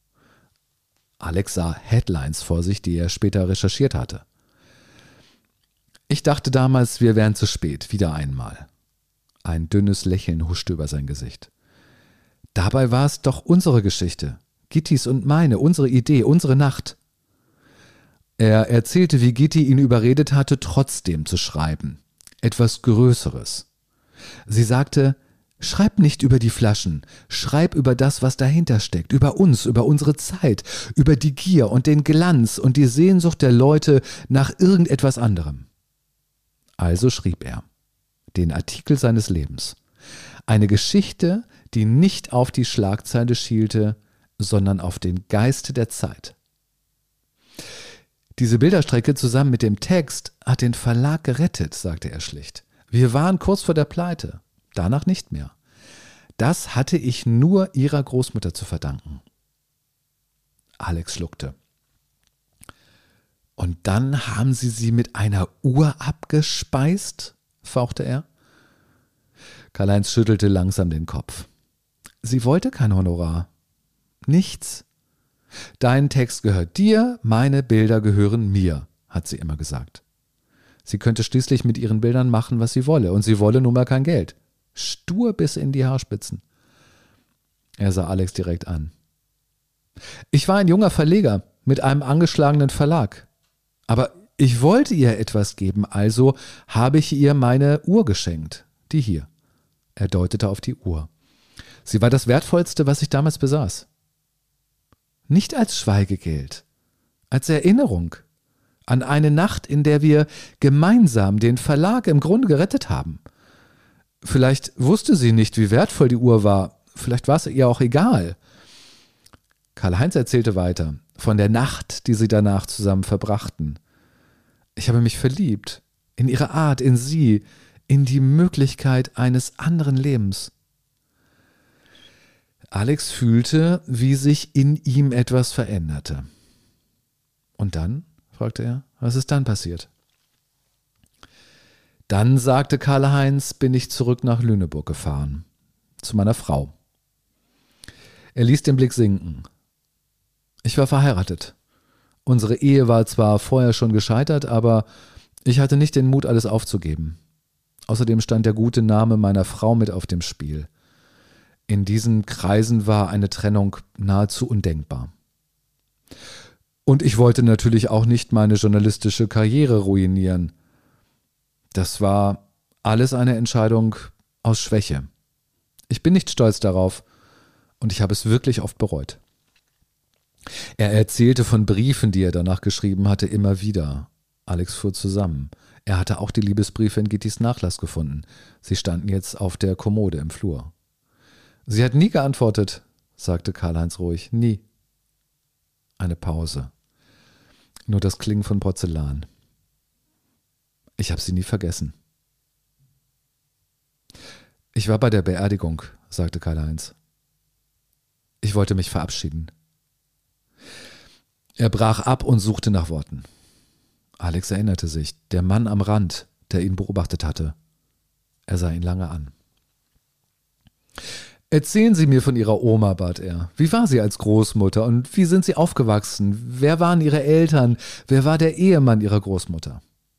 Alex sah Headlines vor sich, die er später recherchiert hatte. Ich dachte damals, wir wären zu spät, wieder einmal. Ein dünnes Lächeln huschte über sein Gesicht. Dabei war es doch unsere Geschichte. Gittis und meine, unsere Idee, unsere Nacht. Er erzählte, wie Gitti ihn überredet hatte, trotzdem zu schreiben. Etwas Größeres. Sie sagte, schreib nicht über die Flaschen, schreib über das, was dahinter steckt, über uns, über unsere Zeit, über die Gier und den Glanz und die Sehnsucht der Leute nach irgendetwas anderem. Also schrieb er den Artikel seines Lebens. Eine Geschichte, die nicht auf die Schlagzeile schielte, sondern auf den Geist der Zeit. Diese Bilderstrecke zusammen mit dem Text hat den Verlag gerettet, sagte er schlicht. Wir waren kurz vor der Pleite, danach nicht mehr. Das hatte ich nur ihrer Großmutter zu verdanken. Alex schluckte. Und dann haben Sie sie mit einer Uhr abgespeist? Fauchte er. Karl-Heinz schüttelte langsam den Kopf. Sie wollte kein Honorar. Nichts. Dein Text gehört dir, meine Bilder gehören mir, hat sie immer gesagt. Sie könnte schließlich mit ihren Bildern machen, was sie wolle, und sie wolle nun mal kein Geld. Stur bis in die Haarspitzen. Er sah Alex direkt an. Ich war ein junger Verleger mit einem angeschlagenen Verlag. Aber ich wollte ihr etwas geben, also habe ich ihr meine Uhr geschenkt. Die hier. Er deutete auf die Uhr. Sie war das Wertvollste, was ich damals besaß. Nicht als Schweigegeld, als Erinnerung an eine Nacht, in der wir gemeinsam den Verlag im Grunde gerettet haben. Vielleicht wusste sie nicht, wie wertvoll die Uhr war, vielleicht war es ihr auch egal. Karl-Heinz erzählte weiter von der Nacht, die sie danach zusammen verbrachten. Ich habe mich verliebt, in ihre Art, in sie, in die Möglichkeit eines anderen Lebens. Alex fühlte, wie sich in ihm etwas veränderte. Und dann? Fragte er. Was ist dann passiert? Dann, sagte Karl-Heinz, bin ich zurück nach Lüneburg gefahren. Zu meiner Frau. Er ließ den Blick sinken. Ich war verheiratet. Unsere Ehe war zwar vorher schon gescheitert, aber ich hatte nicht den Mut, alles aufzugeben. Außerdem stand der gute Name meiner Frau mit auf dem Spiel. In diesen Kreisen war eine Trennung nahezu undenkbar. Und ich wollte natürlich auch nicht meine journalistische Karriere ruinieren. Das war alles eine Entscheidung aus Schwäche. Ich bin nicht stolz darauf und ich habe es wirklich oft bereut. Er erzählte von Briefen, die er danach geschrieben hatte, immer wieder. Alex fuhr zusammen. Er hatte auch die Liebesbriefe in Gittis Nachlass gefunden. Sie standen jetzt auf der Kommode im Flur. Sie hat nie geantwortet, sagte Karl-Heinz ruhig. Nie. Eine Pause. Nur das Klingen von Porzellan. Ich habe sie nie vergessen. Ich war bei der Beerdigung, sagte Karl-Heinz. Ich wollte mich verabschieden. Er brach ab und suchte nach Worten. Alex erinnerte sich, der Mann am Rand, der ihn beobachtet hatte. Er sah ihn lange an. Erzählen Sie mir von Ihrer Oma, bat er. Wie war sie als Großmutter und wie sind Sie aufgewachsen? Wer waren Ihre Eltern? Wer war der Ehemann Ihrer Großmutter?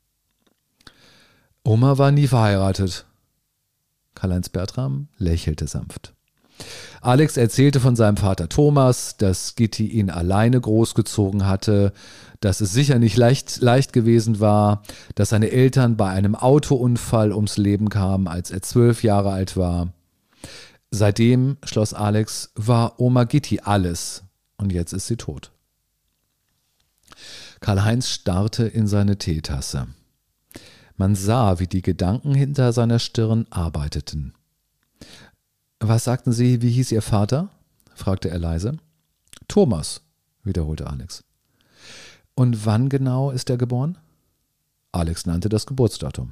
Oma war nie verheiratet. Karl-Heinz Bertram lächelte sanft. Alex erzählte von seinem Vater Thomas, dass Gitti ihn alleine großgezogen hatte, dass es sicher nicht leicht, leicht gewesen war, dass seine Eltern bei einem Autounfall ums Leben kamen, als er zwölf Jahre alt war. Seitdem, schloss Alex, war Oma Gitti alles und jetzt ist sie tot. Karl-Heinz starrte in seine Teetasse. Man sah, wie die Gedanken hinter seiner Stirn arbeiteten. »Was sagten Sie, wie hieß Ihr Vater?« fragte er leise. »Thomas«, wiederholte Alex. »Und wann genau ist er geboren?« Alex nannte das Geburtsdatum.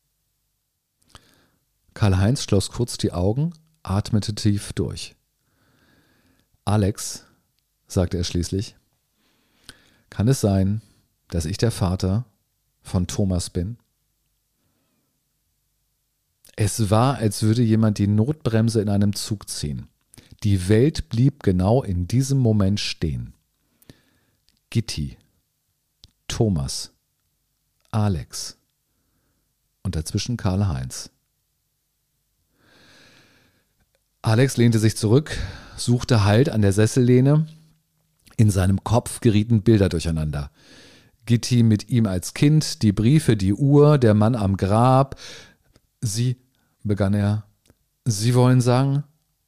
Karl-Heinz schloss kurz die Augen, atmete tief durch. »Alex«, sagte er schließlich, »kann es sein, dass ich der Vater von Thomas bin?« Es war, als würde jemand die Notbremse in einem Zug ziehen. Die Welt blieb genau in diesem Moment stehen. Gitti, Thomas, Alex und dazwischen Karl-Heinz. Alex lehnte sich zurück, suchte Halt an der Sessellehne. In seinem Kopf gerieten Bilder durcheinander. Gitti mit ihm als Kind, die Briefe, die Uhr, der Mann am Grab. Sie, begann er, Sie wollen sagen?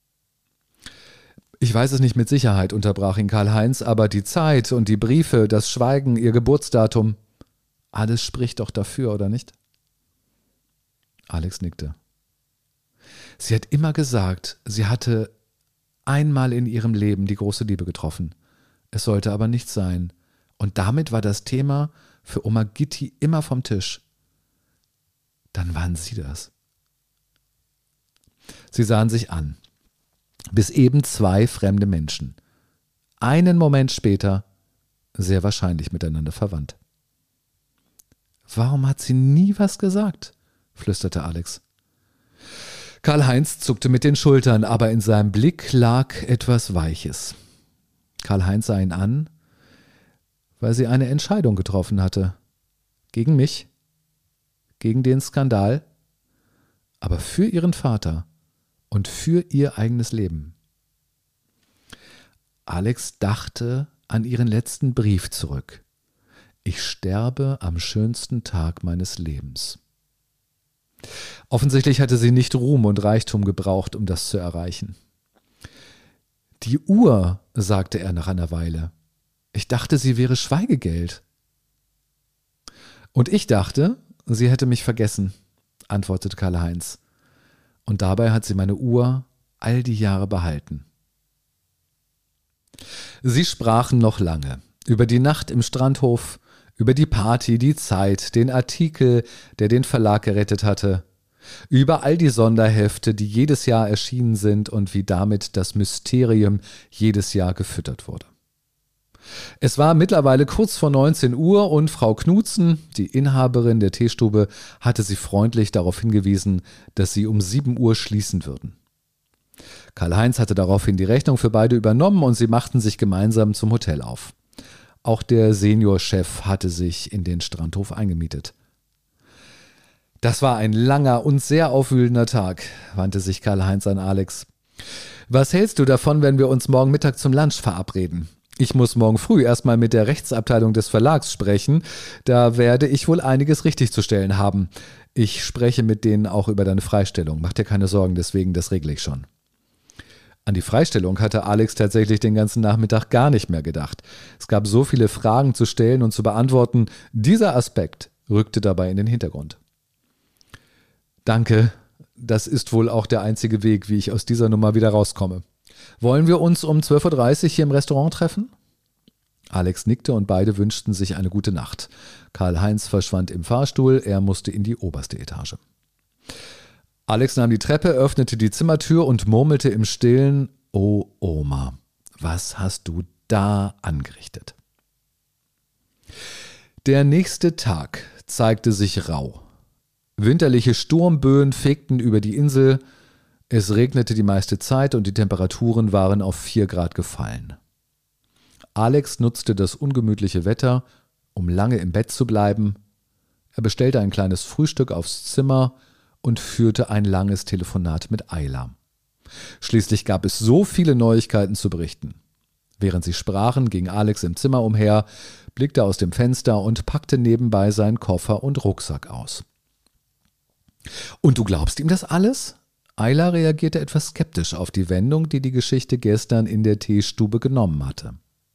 Ich weiß es nicht mit Sicherheit, unterbrach ihn Karl-Heinz, aber die Zeit und die Briefe, das Schweigen, ihr Geburtsdatum, alles spricht doch dafür, oder nicht? Alex nickte. Sie hat immer gesagt, sie hatte einmal in ihrem Leben die große Liebe getroffen. Es sollte aber nicht sein. Und damit war das Thema für Oma Gitti immer vom Tisch. Dann waren Sie das. Sie sahen sich an. Bis eben zwei fremde Menschen. Einen Moment später sehr wahrscheinlich miteinander verwandt. »Warum hat sie nie was gesagt?« flüsterte Alex. Karl-Heinz zuckte mit den Schultern, aber in seinem Blick lag etwas Weiches. Karl-Heinz sah ihn an, weil sie eine Entscheidung getroffen hatte. Gegen mich, gegen den Skandal, aber für ihren Vater und für ihr eigenes Leben. Alex dachte an ihren letzten Brief zurück. Ich sterbe am schönsten Tag meines Lebens. Offensichtlich hatte sie nicht Ruhm und Reichtum gebraucht, um das zu erreichen. Die Uhr, sagte er nach einer Weile. Ich dachte, sie wäre Schweigegeld. Und ich dachte, sie hätte mich vergessen, antwortete Karl-Heinz. Und dabei hat sie meine Uhr all die Jahre behalten. Sie sprachen noch lange über die Nacht im Strandhof, über die Party, die Zeit, den Artikel, der den Verlag gerettet hatte, über all die Sonderhefte, die jedes Jahr erschienen sind und wie damit das Mysterium jedes Jahr gefüttert wurde. Es war mittlerweile kurz vor neunzehn Uhr und Frau Knutzen, die Inhaberin der Teestube, hatte sie freundlich darauf hingewiesen, dass sie um sieben Uhr schließen würden. Karl-Heinz hatte daraufhin die Rechnung für beide übernommen und sie machten sich gemeinsam zum Hotel auf. Auch der Seniorchef hatte sich in den Strandhof eingemietet. Das war ein langer und sehr aufwühlender Tag, wandte sich Karl-Heinz an Alex. Was hältst du davon, wenn wir uns morgen Mittag zum Lunch verabreden? Ich muss morgen früh erstmal mit der Rechtsabteilung des Verlags sprechen. Da werde ich wohl einiges richtig zu stellen haben. Ich spreche mit denen auch über deine Freistellung. Mach dir keine Sorgen, deswegen, das regle ich schon. An die Freistellung hatte Alex tatsächlich den ganzen Nachmittag gar nicht mehr gedacht. Es gab so viele Fragen zu stellen und zu beantworten. Dieser Aspekt rückte dabei in den Hintergrund. Danke, das ist wohl auch der einzige Weg, wie ich aus dieser Nummer wieder rauskomme. Wollen wir uns um zwölf Uhr dreißig hier im Restaurant treffen? Alex nickte und beide wünschten sich eine gute Nacht. Karl-Heinz verschwand im Fahrstuhl, er musste in die oberste Etage. Alex nahm die Treppe, öffnete die Zimmertür und murmelte im Stillen: Oh Oma, was hast du da angerichtet? Der nächste Tag zeigte sich rau. Winterliche Sturmböen fegten über die Insel. Es regnete die meiste Zeit und die Temperaturen waren auf vier Grad gefallen. Alex nutzte das ungemütliche Wetter, um lange im Bett zu bleiben. Er bestellte ein kleines Frühstück aufs Zimmer und führte ein langes Telefonat mit Ayla. Schließlich gab es so viele Neuigkeiten zu berichten. Während sie sprachen, ging Alex im Zimmer umher, blickte aus dem Fenster und packte nebenbei seinen Koffer und Rucksack aus. »Und du glaubst ihm das alles?« Ayla reagierte etwas skeptisch auf die Wendung, die die Geschichte gestern in der Teestube genommen hatte.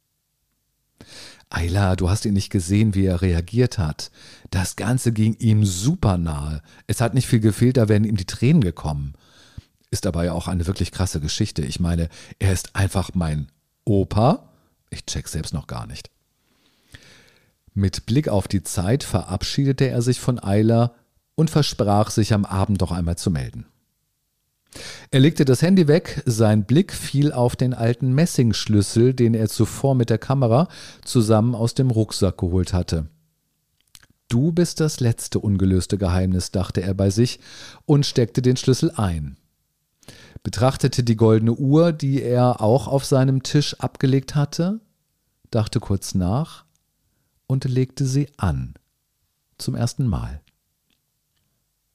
»Ayla, du hast ihn nicht gesehen, wie er reagiert hat. Das Ganze ging ihm super nahe. Es hat nicht viel gefehlt, da wären ihm die Tränen gekommen. Ist aber ja auch eine wirklich krasse Geschichte. Ich meine, er ist einfach mein Opa. Ich check selbst noch gar nicht.« Mit Blick auf die Zeit verabschiedete er sich von Ayla und versprach, sich am Abend noch einmal zu melden. Er legte das Handy weg, sein Blick fiel auf den alten Messingschlüssel, den er zuvor mit der Kamera zusammen aus dem Rucksack geholt hatte. Du bist das letzte ungelöste Geheimnis, dachte er bei sich und steckte den Schlüssel ein. Betrachtete die goldene Uhr, die er auch auf seinem Tisch abgelegt hatte, dachte kurz nach und legte sie an. Zum ersten Mal.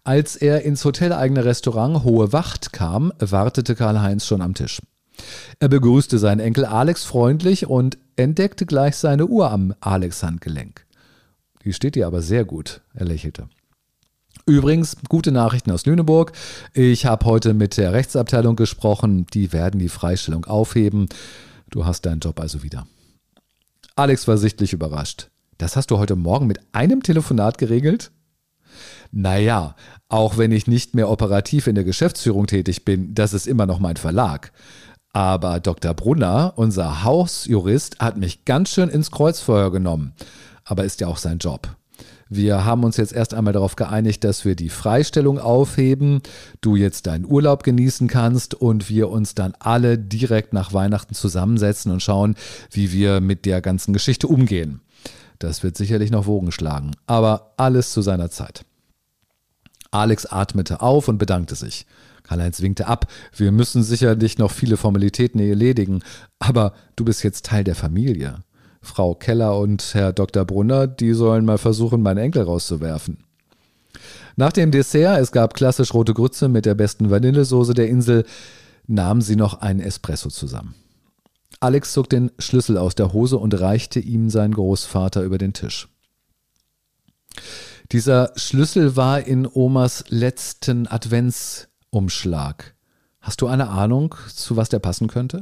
Als er ins hoteleigene Restaurant Hohe Wacht kam, wartete Karl-Heinz schon am Tisch. Er begrüßte seinen Enkel Alex freundlich und entdeckte gleich seine Uhr am Alex-Handgelenk. Die steht dir aber sehr gut, er lächelte. Übrigens, gute Nachrichten aus Lüneburg. Ich habe heute mit der Rechtsabteilung gesprochen. Die werden die Freistellung aufheben. Du hast deinen Job also wieder. Alex war sichtlich überrascht. Das hast du heute Morgen mit einem Telefonat geregelt? Naja, auch wenn ich nicht mehr operativ in der Geschäftsführung tätig bin, das ist immer noch mein Verlag. Aber Doktor Brunner, unser Hausjurist, hat mich ganz schön ins Kreuzfeuer genommen. Aber ist ja auch sein Job. Wir haben uns jetzt erst einmal darauf geeinigt, dass wir die Freistellung aufheben, du jetzt deinen Urlaub genießen kannst und wir uns dann alle direkt nach Weihnachten zusammensetzen und schauen, wie wir mit der ganzen Geschichte umgehen. Das wird sicherlich noch Wogen schlagen, aber alles zu seiner Zeit. Alex atmete auf und bedankte sich. Karl-Heinz winkte ab. Wir müssen sicherlich noch viele Formalitäten erledigen, aber du bist jetzt Teil der Familie. Frau Keller und Herr Doktor Brunner, die sollen mal versuchen, meinen Enkel rauszuwerfen. Nach dem Dessert, es gab klassisch rote Grütze mit der besten Vanillesoße der Insel, nahmen sie noch einen Espresso zusammen. Alex zog den Schlüssel aus der Hose und reichte ihm seinen Großvater über den Tisch. Dieser Schlüssel war in Omas letzten Adventsumschlag. Hast du eine Ahnung, zu was der passen könnte?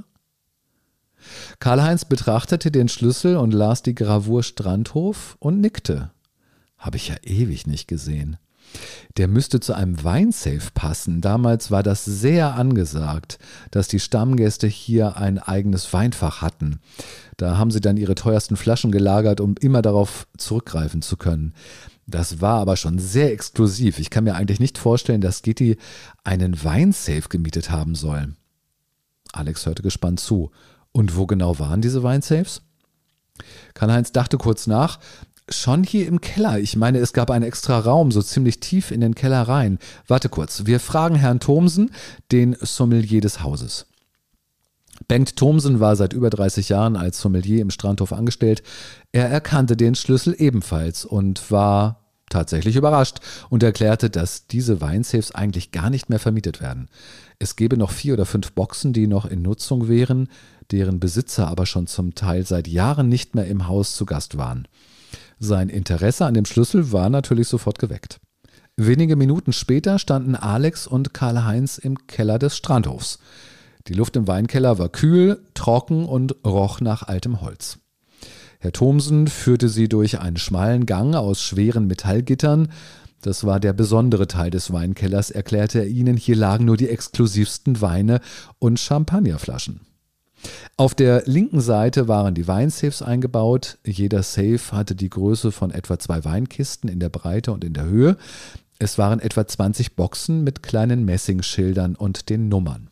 Karl-Heinz betrachtete den Schlüssel und las die Gravur Strandhof und nickte. Habe ich ja ewig nicht gesehen. Der müsste zu einem Weinsafe passen. Damals war das sehr angesagt, dass die Stammgäste hier ein eigenes Weinfach hatten. Da haben sie dann ihre teuersten Flaschen gelagert, um immer darauf zurückgreifen zu können. Das war aber schon sehr exklusiv. Ich kann mir eigentlich nicht vorstellen, dass Gitti einen Weinsafe gemietet haben soll. Alex hörte gespannt zu. Und wo genau waren diese Weinsafes? Karl-Heinz dachte kurz nach. Schon hier im Keller. Ich meine, es gab einen extra Raum, so ziemlich tief in den Keller rein. Warte kurz, wir fragen Herrn Thomsen, den Sommelier des Hauses. Bengt Thomsen war seit über dreißig Jahren als Sommelier im Strandhof angestellt. Er erkannte den Schlüssel ebenfalls und war tatsächlich überrascht und erklärte, dass diese Weinsafes eigentlich gar nicht mehr vermietet werden. Es gäbe noch vier oder fünf Boxen, die noch in Nutzung wären, deren Besitzer aber schon zum Teil seit Jahren nicht mehr im Haus zu Gast waren. Sein Interesse an dem Schlüssel war natürlich sofort geweckt. Wenige Minuten später standen Alex und Karl-Heinz im Keller des Strandhofs. Die Luft im Weinkeller war kühl, trocken und roch nach altem Holz. Herr Thomsen führte sie durch einen schmalen Gang aus schweren Metallgittern. Das war der besondere Teil des Weinkellers, erklärte er ihnen. Hier lagen nur die exklusivsten Weine und Champagnerflaschen. Auf der linken Seite waren die Weinsafes eingebaut. Jeder Safe hatte die Größe von etwa zwei Weinkisten in der Breite und in der Höhe. Es waren etwa zwanzig Boxen mit kleinen Messingschildern und den Nummern.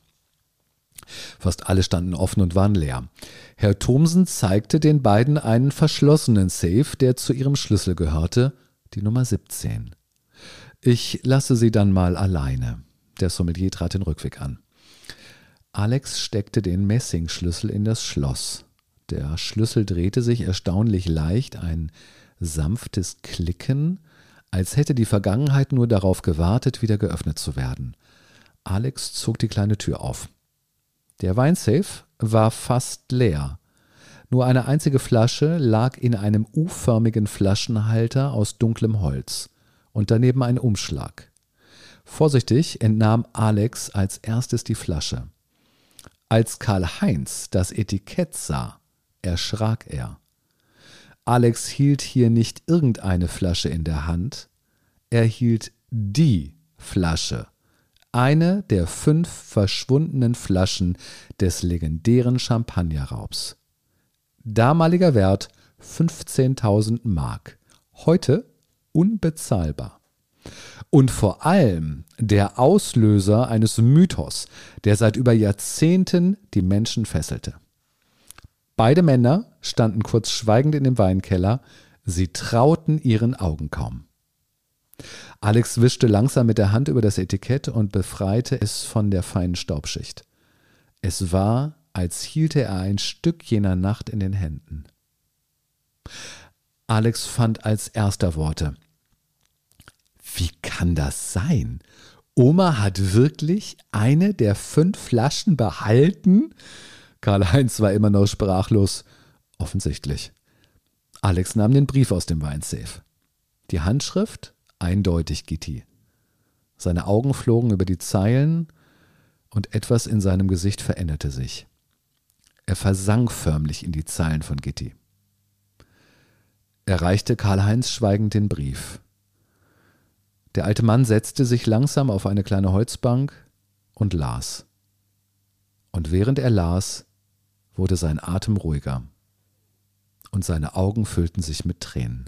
Fast alle standen offen und waren leer. Herr Thomsen zeigte den beiden einen verschlossenen Safe, der zu ihrem Schlüssel gehörte, die Nummer siebzehn. Ich lasse Sie dann mal alleine. Der Sommelier trat den Rückweg an. Alex steckte den Messingschlüssel in das Schloss. Der Schlüssel drehte sich erstaunlich leicht, ein sanftes Klicken, als hätte die Vergangenheit nur darauf gewartet, wieder geöffnet zu werden. Alex zog die kleine Tür auf. Der Weinsafe war fast leer. Nur eine einzige Flasche lag in einem U-förmigen Flaschenhalter aus dunklem Holz und daneben ein Umschlag. Vorsichtig entnahm Alex als erstes die Flasche. Als Karl-Heinz das Etikett sah, erschrak er. Alex hielt hier nicht irgendeine Flasche in der Hand, er hielt die Flasche, eine der fünf verschwundenen Flaschen des legendären Champagnerraubs. Damaliger Wert fünfzehntausend Mark, heute unbezahlbar. Und vor allem der Auslöser eines Mythos, der seit über Jahrzehnten die Menschen fesselte. Beide Männer standen kurz schweigend in dem Weinkeller, sie trauten ihren Augen kaum. Alex wischte langsam mit der Hand über das Etikett und befreite es von der feinen Staubschicht. Es war, als hielte er ein Stück jener Nacht in den Händen. Alex fand als erster Worte. Wie kann das sein? Oma hat wirklich eine der fünf Flaschen behalten? Karl-Heinz war immer noch sprachlos. Offensichtlich. Alex nahm den Brief aus dem Weinsafe. Die Handschrift eindeutig Gitti. Seine Augen flogen über die Zeilen und etwas in seinem Gesicht veränderte sich. Er versank förmlich in die Zeilen von Gitti. Er reichte Karl-Heinz schweigend den Brief. Der alte Mann setzte sich langsam auf eine kleine Holzbank und las. Und während er las, wurde sein Atem ruhiger und seine Augen füllten sich mit Tränen.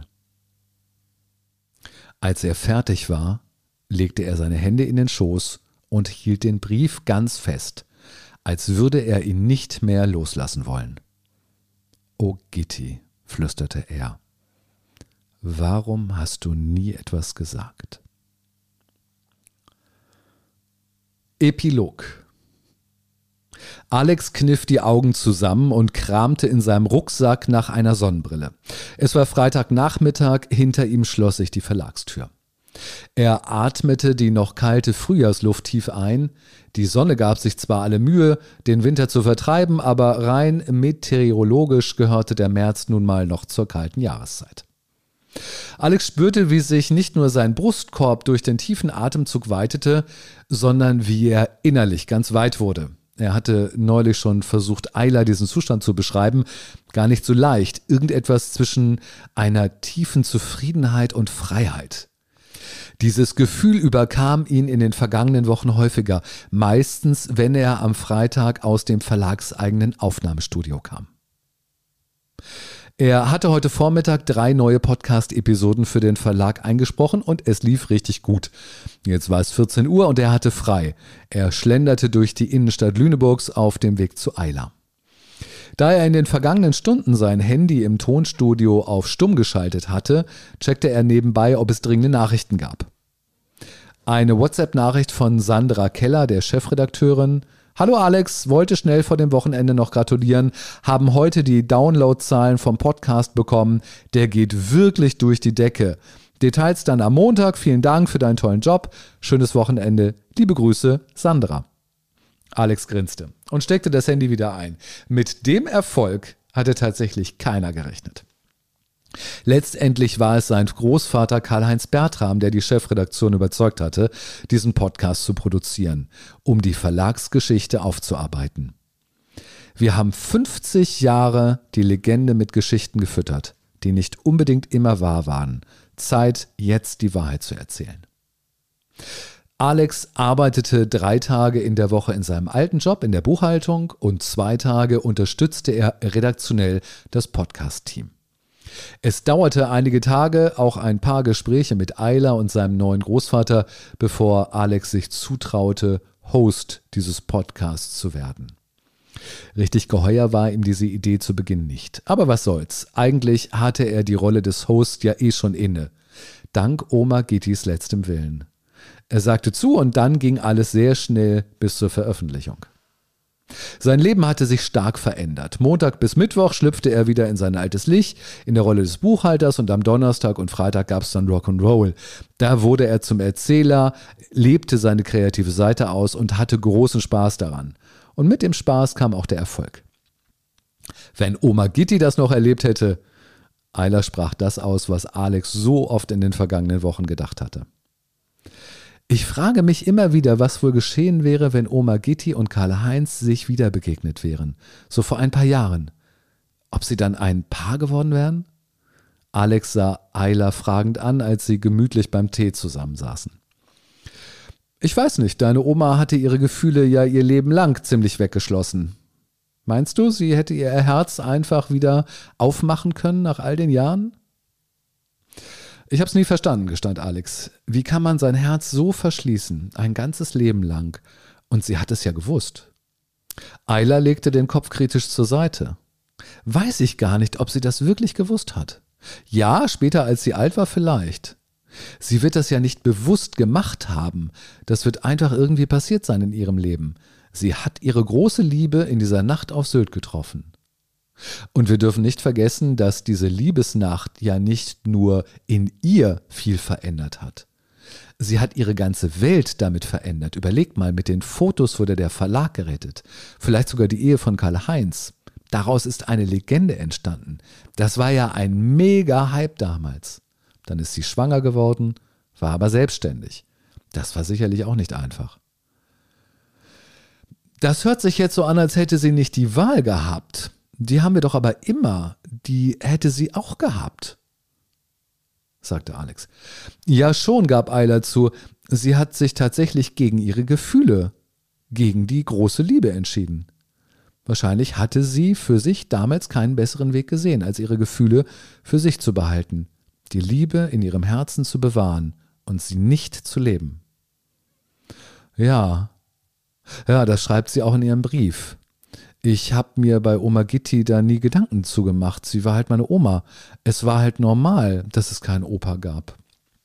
Als er fertig war, legte er seine Hände in den Schoß und hielt den Brief ganz fest, als würde er ihn nicht mehr loslassen wollen. »O Gitti«, flüsterte er, »warum hast du nie etwas gesagt?« Epilog. Alex kniff die Augen zusammen und kramte in seinem Rucksack nach einer Sonnenbrille. Es war Freitagnachmittag, hinter ihm schloss sich die Verlagstür. Er atmete die noch kalte Frühjahrsluft tief ein. Die Sonne gab sich zwar alle Mühe, den Winter zu vertreiben, aber rein meteorologisch gehörte der März nun mal noch zur kalten Jahreszeit. Alex spürte, wie sich nicht nur sein Brustkorb durch den tiefen Atemzug weitete, sondern wie er innerlich ganz weit wurde. Er hatte neulich schon versucht, Ayla diesen Zustand zu beschreiben. Gar nicht so leicht. Irgendetwas zwischen einer tiefen Zufriedenheit und Freiheit. Dieses Gefühl überkam ihn in den vergangenen Wochen häufiger. Meistens, wenn er am Freitag aus dem verlagseigenen Aufnahmestudio kam. Er hatte heute Vormittag drei neue Podcast-Episoden für den Verlag eingesprochen und es lief richtig gut. Jetzt war es vierzehn Uhr und er hatte frei. Er schlenderte durch die Innenstadt Lüneburgs auf dem Weg zu Ayla. Da er in den vergangenen Stunden sein Handy im Tonstudio auf Stumm geschaltet hatte, checkte er nebenbei, ob es dringende Nachrichten gab. Eine WhatsApp-Nachricht von Sandra Keller, der Chefredakteurin. Hallo Alex, wollte schnell vor dem Wochenende noch gratulieren, haben heute die Downloadzahlen vom Podcast bekommen, der geht wirklich durch die Decke. Details dann am Montag, vielen Dank für deinen tollen Job, schönes Wochenende, liebe Grüße, Sandra. Alex grinste und steckte das Handy wieder ein. Mit dem Erfolg hatte tatsächlich keiner gerechnet. Letztendlich war es sein Großvater Karl-Heinz Bertram, der die Chefredaktion überzeugt hatte, diesen Podcast zu produzieren, um die Verlagsgeschichte aufzuarbeiten. Wir haben fünfzig Jahre die Legende mit Geschichten gefüttert, die nicht unbedingt immer wahr waren. Zeit, jetzt die Wahrheit zu erzählen. Alex arbeitete drei Tage in der Woche in seinem alten Job in der Buchhaltung und zwei Tage unterstützte er redaktionell das Podcast-Team. Es dauerte einige Tage, auch ein paar Gespräche mit Ayla und seinem neuen Großvater, bevor Alex sich zutraute, Host dieses Podcasts zu werden. Richtig geheuer war ihm diese Idee zu Beginn nicht. Aber was soll's, eigentlich hatte er die Rolle des Hosts ja eh schon inne. Dank Oma Gittis letztem Willen. Er sagte zu und dann ging alles sehr schnell bis zur Veröffentlichung. Sein Leben hatte sich stark verändert. Montag bis Mittwoch schlüpfte er wieder in sein altes Licht, in der Rolle des Buchhalters und am Donnerstag und Freitag gab es dann Rock'n'Roll. Da wurde er zum Erzähler, lebte seine kreative Seite aus und hatte großen Spaß daran. Und mit dem Spaß kam auch der Erfolg. Wenn Oma Gitti das noch erlebt hätte, Ayla sprach das aus, was Alex so oft in den vergangenen Wochen gedacht hatte. Ich frage mich immer wieder, was wohl geschehen wäre, wenn Oma Gitti und Karl-Heinz sich wieder begegnet wären, so vor ein paar Jahren. Ob sie dann ein Paar geworden wären? Alex sah Ayla fragend an, als sie gemütlich beim Tee zusammensaßen. Ich weiß nicht, deine Oma hatte ihre Gefühle ja ihr Leben lang ziemlich weggeschlossen. Meinst du, sie hätte ihr Herz einfach wieder aufmachen können nach all den Jahren? Ich hab's nie verstanden, gestand Alex. Wie kann man sein Herz so verschließen, ein ganzes Leben lang? Und sie hat es ja gewusst. Ayla legte den Kopf kritisch zur Seite. Weiß ich gar nicht, ob sie das wirklich gewusst hat. Ja, später als sie alt war vielleicht. Sie wird das ja nicht bewusst gemacht haben. Das wird einfach irgendwie passiert sein in ihrem Leben. Sie hat ihre große Liebe in dieser Nacht auf Sylt getroffen. Und wir dürfen nicht vergessen, dass diese Liebesnacht ja nicht nur in ihr viel verändert hat. Sie hat ihre ganze Welt damit verändert. Überleg mal, mit den Fotos wurde der Verlag gerettet. Vielleicht sogar die Ehe von Karl-Heinz. Daraus ist eine Legende entstanden. Das war ja ein Mega-Hype damals. Dann ist sie schwanger geworden, war aber selbstständig. Das war sicherlich auch nicht einfach. Das hört sich jetzt so an, als hätte sie nicht die Wahl gehabt. Die haben wir doch aber immer. Die hätte sie auch gehabt, sagte Alex. Ja schon, gab Ayla zu. Sie hat sich tatsächlich gegen ihre Gefühle, gegen die große Liebe entschieden. Wahrscheinlich hatte sie für sich damals keinen besseren Weg gesehen, als ihre Gefühle für sich zu behalten, die Liebe in ihrem Herzen zu bewahren und sie nicht zu leben. Ja, ja, das schreibt sie auch in ihrem Brief. Ich habe mir bei Oma Gitti da nie Gedanken zugemacht. Sie war halt meine Oma. Es war halt normal, dass es keinen Opa gab.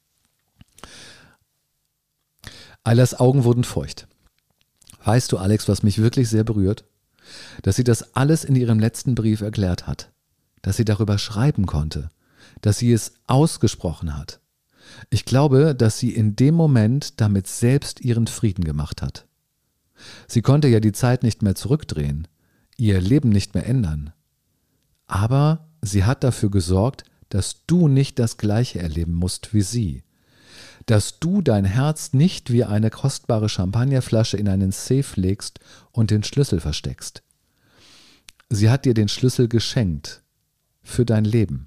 Aylas Augen wurden feucht. Weißt du, Alex, was mich wirklich sehr berührt? Dass sie das alles in ihrem letzten Brief erklärt hat. Dass sie darüber schreiben konnte. Dass sie es ausgesprochen hat. Ich glaube, dass sie in dem Moment damit selbst ihren Frieden gemacht hat. Sie konnte ja die Zeit nicht mehr zurückdrehen, ihr Leben nicht mehr ändern. Aber sie hat dafür gesorgt, dass du nicht das Gleiche erleben musst wie sie. Dass du dein Herz nicht wie eine kostbare Champagnerflasche in einen Safe legst und den Schlüssel versteckst. Sie hat dir den Schlüssel geschenkt für dein Leben.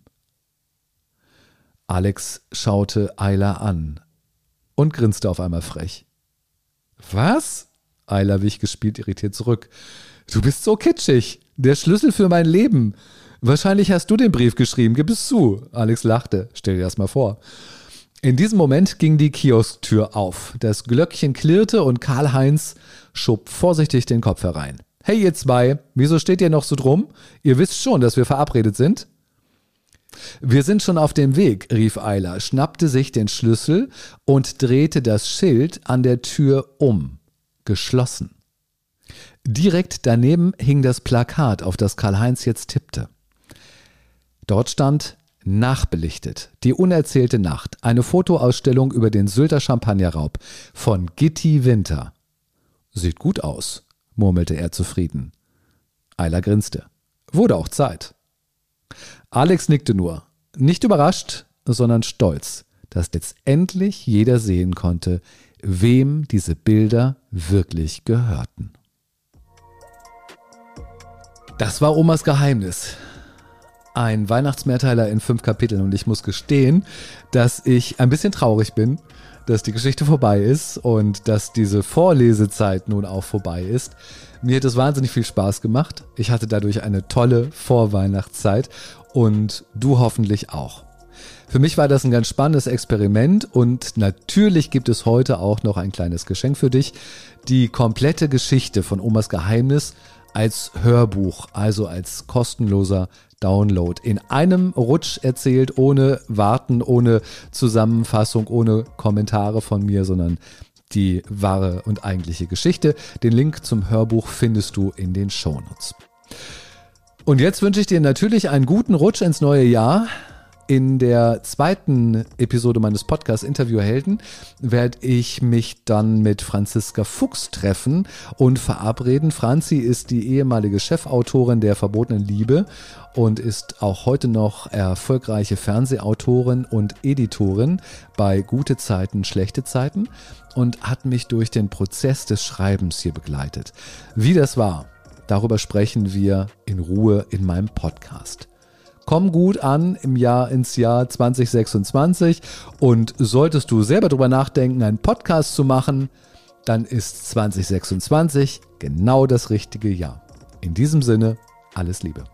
Alex schaute Ayla an und grinste auf einmal frech. Was? Ayla wich gespielt irritiert zurück. Du bist so kitschig. Der Schlüssel für mein Leben. Wahrscheinlich hast du den Brief geschrieben. Gib es zu. Alex lachte. Stell dir das mal vor. In diesem Moment ging die Kiosktür auf. Das Glöckchen klirrte und Karl-Heinz schob vorsichtig den Kopf herein. Hey ihr zwei, wieso steht ihr noch so drum? Ihr wisst schon, dass wir verabredet sind. Wir sind schon auf dem Weg, rief Ayla, schnappte sich den Schlüssel und drehte das Schild an der Tür um. Geschlossen. Direkt daneben hing das Plakat, auf das Karl-Heinz jetzt tippte. Dort stand nachbelichtet, die unerzählte Nacht, eine Fotoausstellung über den Sylter Champagnerraub von Gitti Winter. Sieht gut aus, murmelte er zufrieden. Ayla grinste. Wurde auch Zeit. Alex nickte nur, nicht überrascht, sondern stolz, dass letztendlich jeder sehen konnte, wem diese Bilder wirklich gehörten. Das war Omas Geheimnis. Ein Weihnachtsmehrteiler in fünf Kapiteln und ich muss gestehen, dass ich ein bisschen traurig bin, dass die Geschichte vorbei ist und dass diese Vorlesezeit nun auch vorbei ist. Mir hat es wahnsinnig viel Spaß gemacht. Ich hatte dadurch eine tolle Vorweihnachtszeit und du hoffentlich auch. Für mich war das ein ganz spannendes Experiment und natürlich gibt es heute auch noch ein kleines Geschenk für dich. Die komplette Geschichte von Omas Geheimnis als Hörbuch, also als kostenloser Download. In einem Rutsch erzählt, ohne Warten, ohne Zusammenfassung, ohne Kommentare von mir, sondern die wahre und eigentliche Geschichte. Den Link zum Hörbuch findest du in den Shownotes. Und jetzt wünsche ich dir natürlich einen guten Rutsch ins neue Jahr. In der zweiten Episode meines Podcasts Interviewhelden werde ich mich dann mit Franziska Fuchs treffen und verabreden. Franzi ist die ehemalige Chefautorin der Verbotenen Liebe und ist auch heute noch erfolgreiche Fernsehautorin und Editorin bei Gute Zeiten, Schlechte Zeiten und hat mich durch den Prozess des Schreibens hier begleitet. Wie das war, darüber sprechen wir in Ruhe in meinem Podcast. Komm gut an im Jahr ins Jahr zwanzig sechsundzwanzig und solltest du selber drüber nachdenken, einen Podcast zu machen, dann ist zwanzig sechsundzwanzig genau das richtige Jahr. In diesem Sinne, alles Liebe.